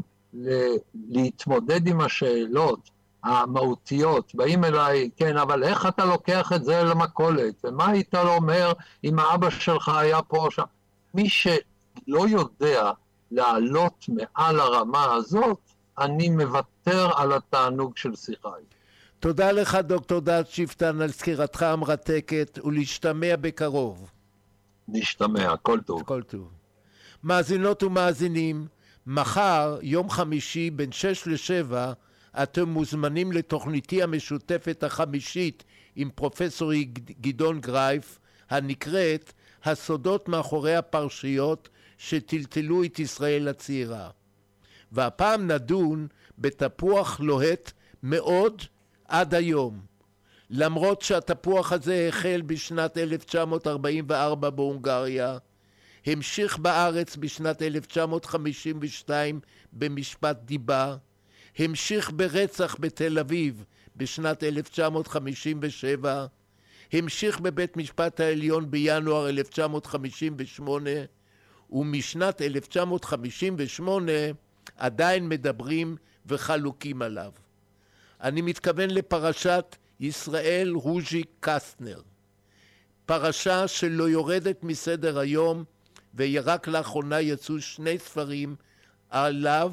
להתמודד עם השאלות המהותיות, באים אליי, כן, אבל איך אתה לוקח את זה למכולת? ומה היית לו אומר אם האבא שלך היה פה או שם? מי שלא יודע לעלות מעל הרמה הזאת, אני מוותר על התענוג של שיחה. תודה לך דוקטור דן שיפטן על סקירתך המרתקת, ולהשתמע בקרוב. נשתמע, כל טוב. כל טוב. מאזינות ומאזינים, מחר, יום חמישי, בין שש לשבע, אתם מוזמנים לתוכניתי המשותפת החמישית עם פרופסור גדעון גרייף, הנקראת הסודות מאחורי הפרשיות שטלטלו את ישראל הצעירה. והפעם נדון בתפוח לוהט מאוד עד היום. למרות שהתפוח הזה החל בשנת אלף תשע מאות ארבעים וארבע בהונגריה, המשיך בארץ בשנת אלף תשע מאות חמישים ושתיים במשפט דיבה, המשיך ברצח בתל אביב בשנת אלף תשע מאות חמישים ושבע, המשיך בבית משפט העליון בינואר אלף תשע מאות חמישים ושמונה, ומשנת אלף תשע מאות חמישים ושמונה עדיין מדברים וחלוקים עליו. אני מתכוון לפרשת ישראל רוז'י קסטנר, פרשה שלא יורדת מסדר היום, ורק לאחרונה יצאו שני ספרים עליו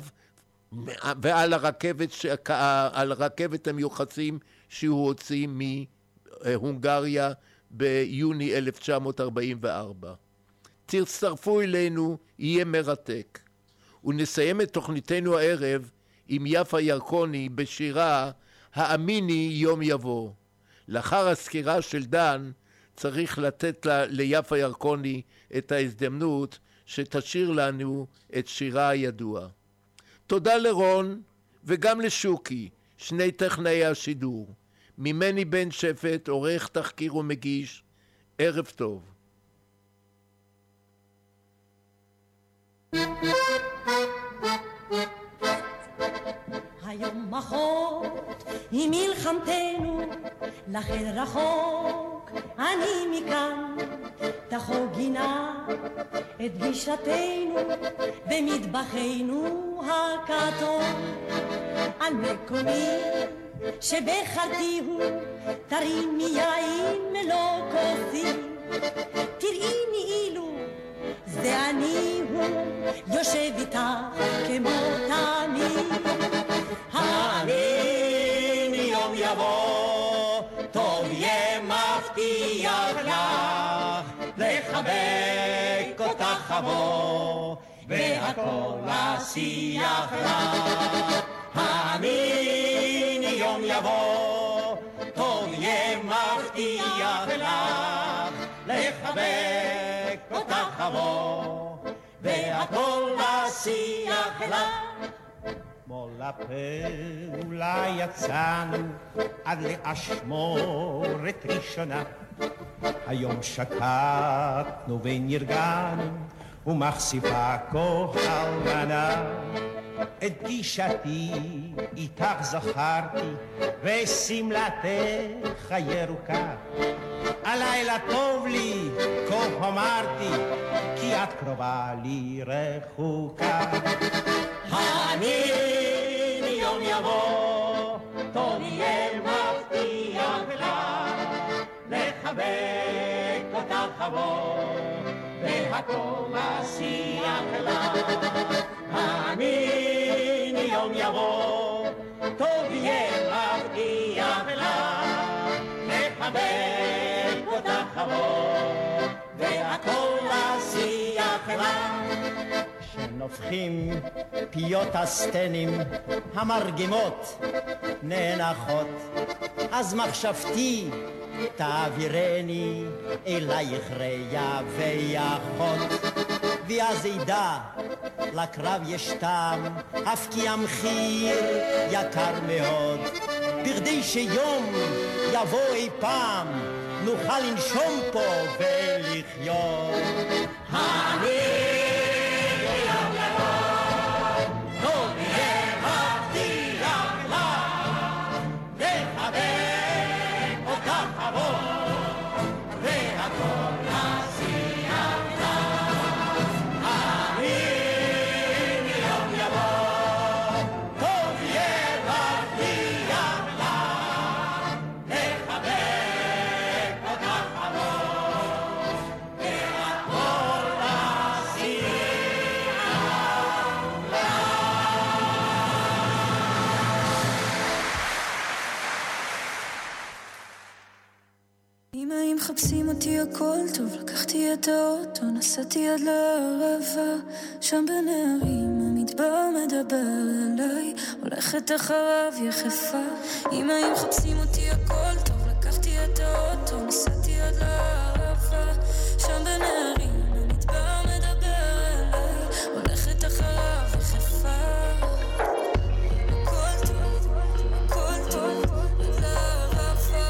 ועל הרכבת, על הרכבת המיוחסים שהוא הוציא מהונגריה ביוני אלף תשע מאות ארבעים וארבע. תצטרפו אלינו, יהיה מרתק. ונסיים את תוכניתנו הערב עם יפה ירקוני בשירה האמיני יום יבוא. לאחר הסקירה של דן צריך לתת לה, ליפה ירקוני את ההזדמנות שתשאיר לנו את שירה הידוע. תודה לרון וגם לשוקי, שני טכנאי השידור. ממני בן שפט, עורך תחקיר ומגיש. ערב טוב. היום אחות היא מלחמתנו, לכן רחוק אני מכאן. תחוגינה את גישתנו במטבחנו הכתום. על מקומי שבחרתי הוא תרימי יין לא כוסי. תראיני אילו זה אני הוא יושב איתך כמו תמיד. האמיני יום יבוא טוב יהיה מבטיח לך לחבר אבוא, והכל אשיח לך. האמיני יום יבוא, טוב יהיה מבטיח לך, לחבק אותך אבוא, והכל אשיח לך. כמו לפעולה יצאנו עד לאשמורת ראשונה, היום שקטנו ונרגענו ומחשיפה כוח אלמנה. את פגישתי איתך זכרתי ושמלתך הירוקה, הלילה טוב לי כה אמרתי, כי את קרובה לי רחוקה. האמיני יום יבוא, טוב יהיה מבטיח לך, לחבק אותך אבוא, והכל אשיח לך. האמיני יום יבוא, טוב יהיה מבטיח לך, לחבק אותך אבוא, והכל אשיח לך. כשנופחים פיות הסטנים המרגמות נאנחות, אז מחשבתי תעבירני אלייך ריה ויחות, ואז ידע לקרב יש טעם, אף כי המחיר יקר מאוד, בכדי שיום יבוא אי פעם נוכל לנשום פה ולחיות. האמיני יום יבוא, טוב יהיה מבטיח לך, לחבק אותך אבוא, והכל אשיח לך. האמיני יום יבוא, טוב יהיה מבטיח לך, לחבק אותך אבוא, והכל אשיח לך. אמא, מחפשים אותי הכל טוב, לקחתי את האוטו, נסעתי עד לערבה, שם בנערים המדבר מדבר אליי, הולכת אחריו יחפה. אמא, מחפשים אותי הכל טוב, לקחתי את האוטו, נסעתי עד לערבה, שם בנערים המדבר מדבר אליי, הולכת אחריו יחפה. הכל טוב, הכל טוב, עד לערבה,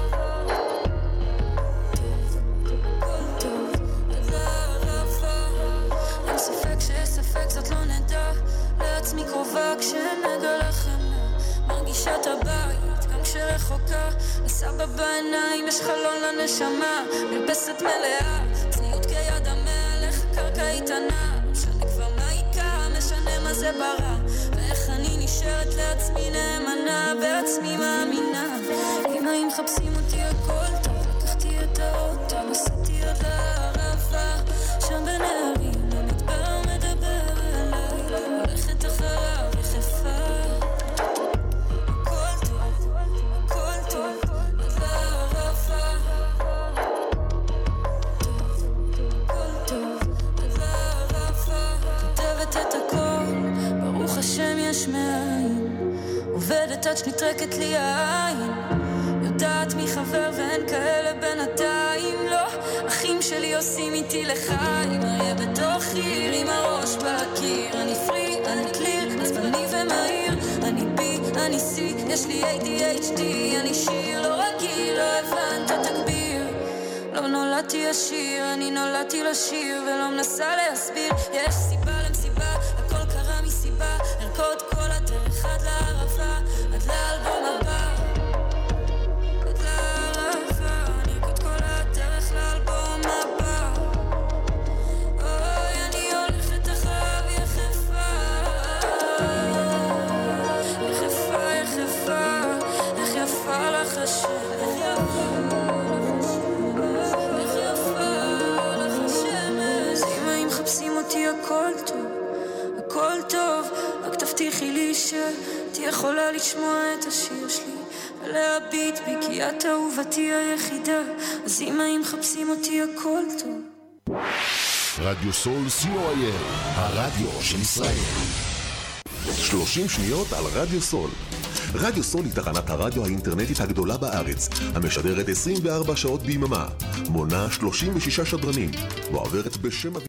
הכל טוב, עד לערבה. אין ספק שיש ספק, זאת לא נדע, לעצמי קרובה כשנגע לחמנה, מרגישה את הבית גם כשרחוקה, לסבא בעיניים יש חלון לנשמה, מרפסת מלאה, צניעות כיד המלך, קרקע איתנה, לא משנה כבר מה יקרה, משנה מה זה ברע, ואיך אני נשארת לעצמי נאמנה, בעצמי מאמינה. אמא, אם מחפשים אותי הכל טוב, לקחתי את האוטו, נסעתי עד לערבה, שם בנערים המדבר מדבר אליי, הולכת אחריו יחפה. הכל טוב, הכל טוב, עד לערבה, הכל טוב, עד לערבה. כותבת את הכל, ברוך השם יש מאין, עובדת עד שנתרקת לי העין, יודעת מי חבר ואין כאלה בינתיים, לא, אחים שלי עושים איתי לחיים, אריה בתוך עיר עם הראש בקיר, אני פרי, אני קליר, עצבני ומהיר, אני בי, אני סי, יש לי איי די אייץ' די, אני שיר לא רגיל, לא הבנת תגביר, לא נולדתי עשיר, אני נולדתי לשיר ולא מנסה להסביר, יש סיבה למסיבה, הכל קרה מסיבה, ארקוד כל הדרך עד לערבה, עד לאלבום הבא, עד לערבה, נרקוד כל הדרך לאלבום הבא. אוי, אני הולכת אחריו יחפה, יחפה, יחפה, איך יפה לך השם, איך יפה לך השמש. אמא, אם מחפשים אותי הכל טוב, הכל טוב, רק תבטיחי לי שתהיה יכולה לשמוע את השיר שלי ולהביט בי, כי את אהובתי היחידה. אז אמא, אם מחפשים אותי הכל טוב. רדיו סול סי או איי אל, הרדיו של ישראל. שלושים שניות על רדיו סול. רדיו סול היא תחנת הרדיו האינטרנטית הגדולה בארץ, המשדרת עשרים וארבע שעות ביממה, מונה שלושים ושישה שדרנים, ועוברת בשם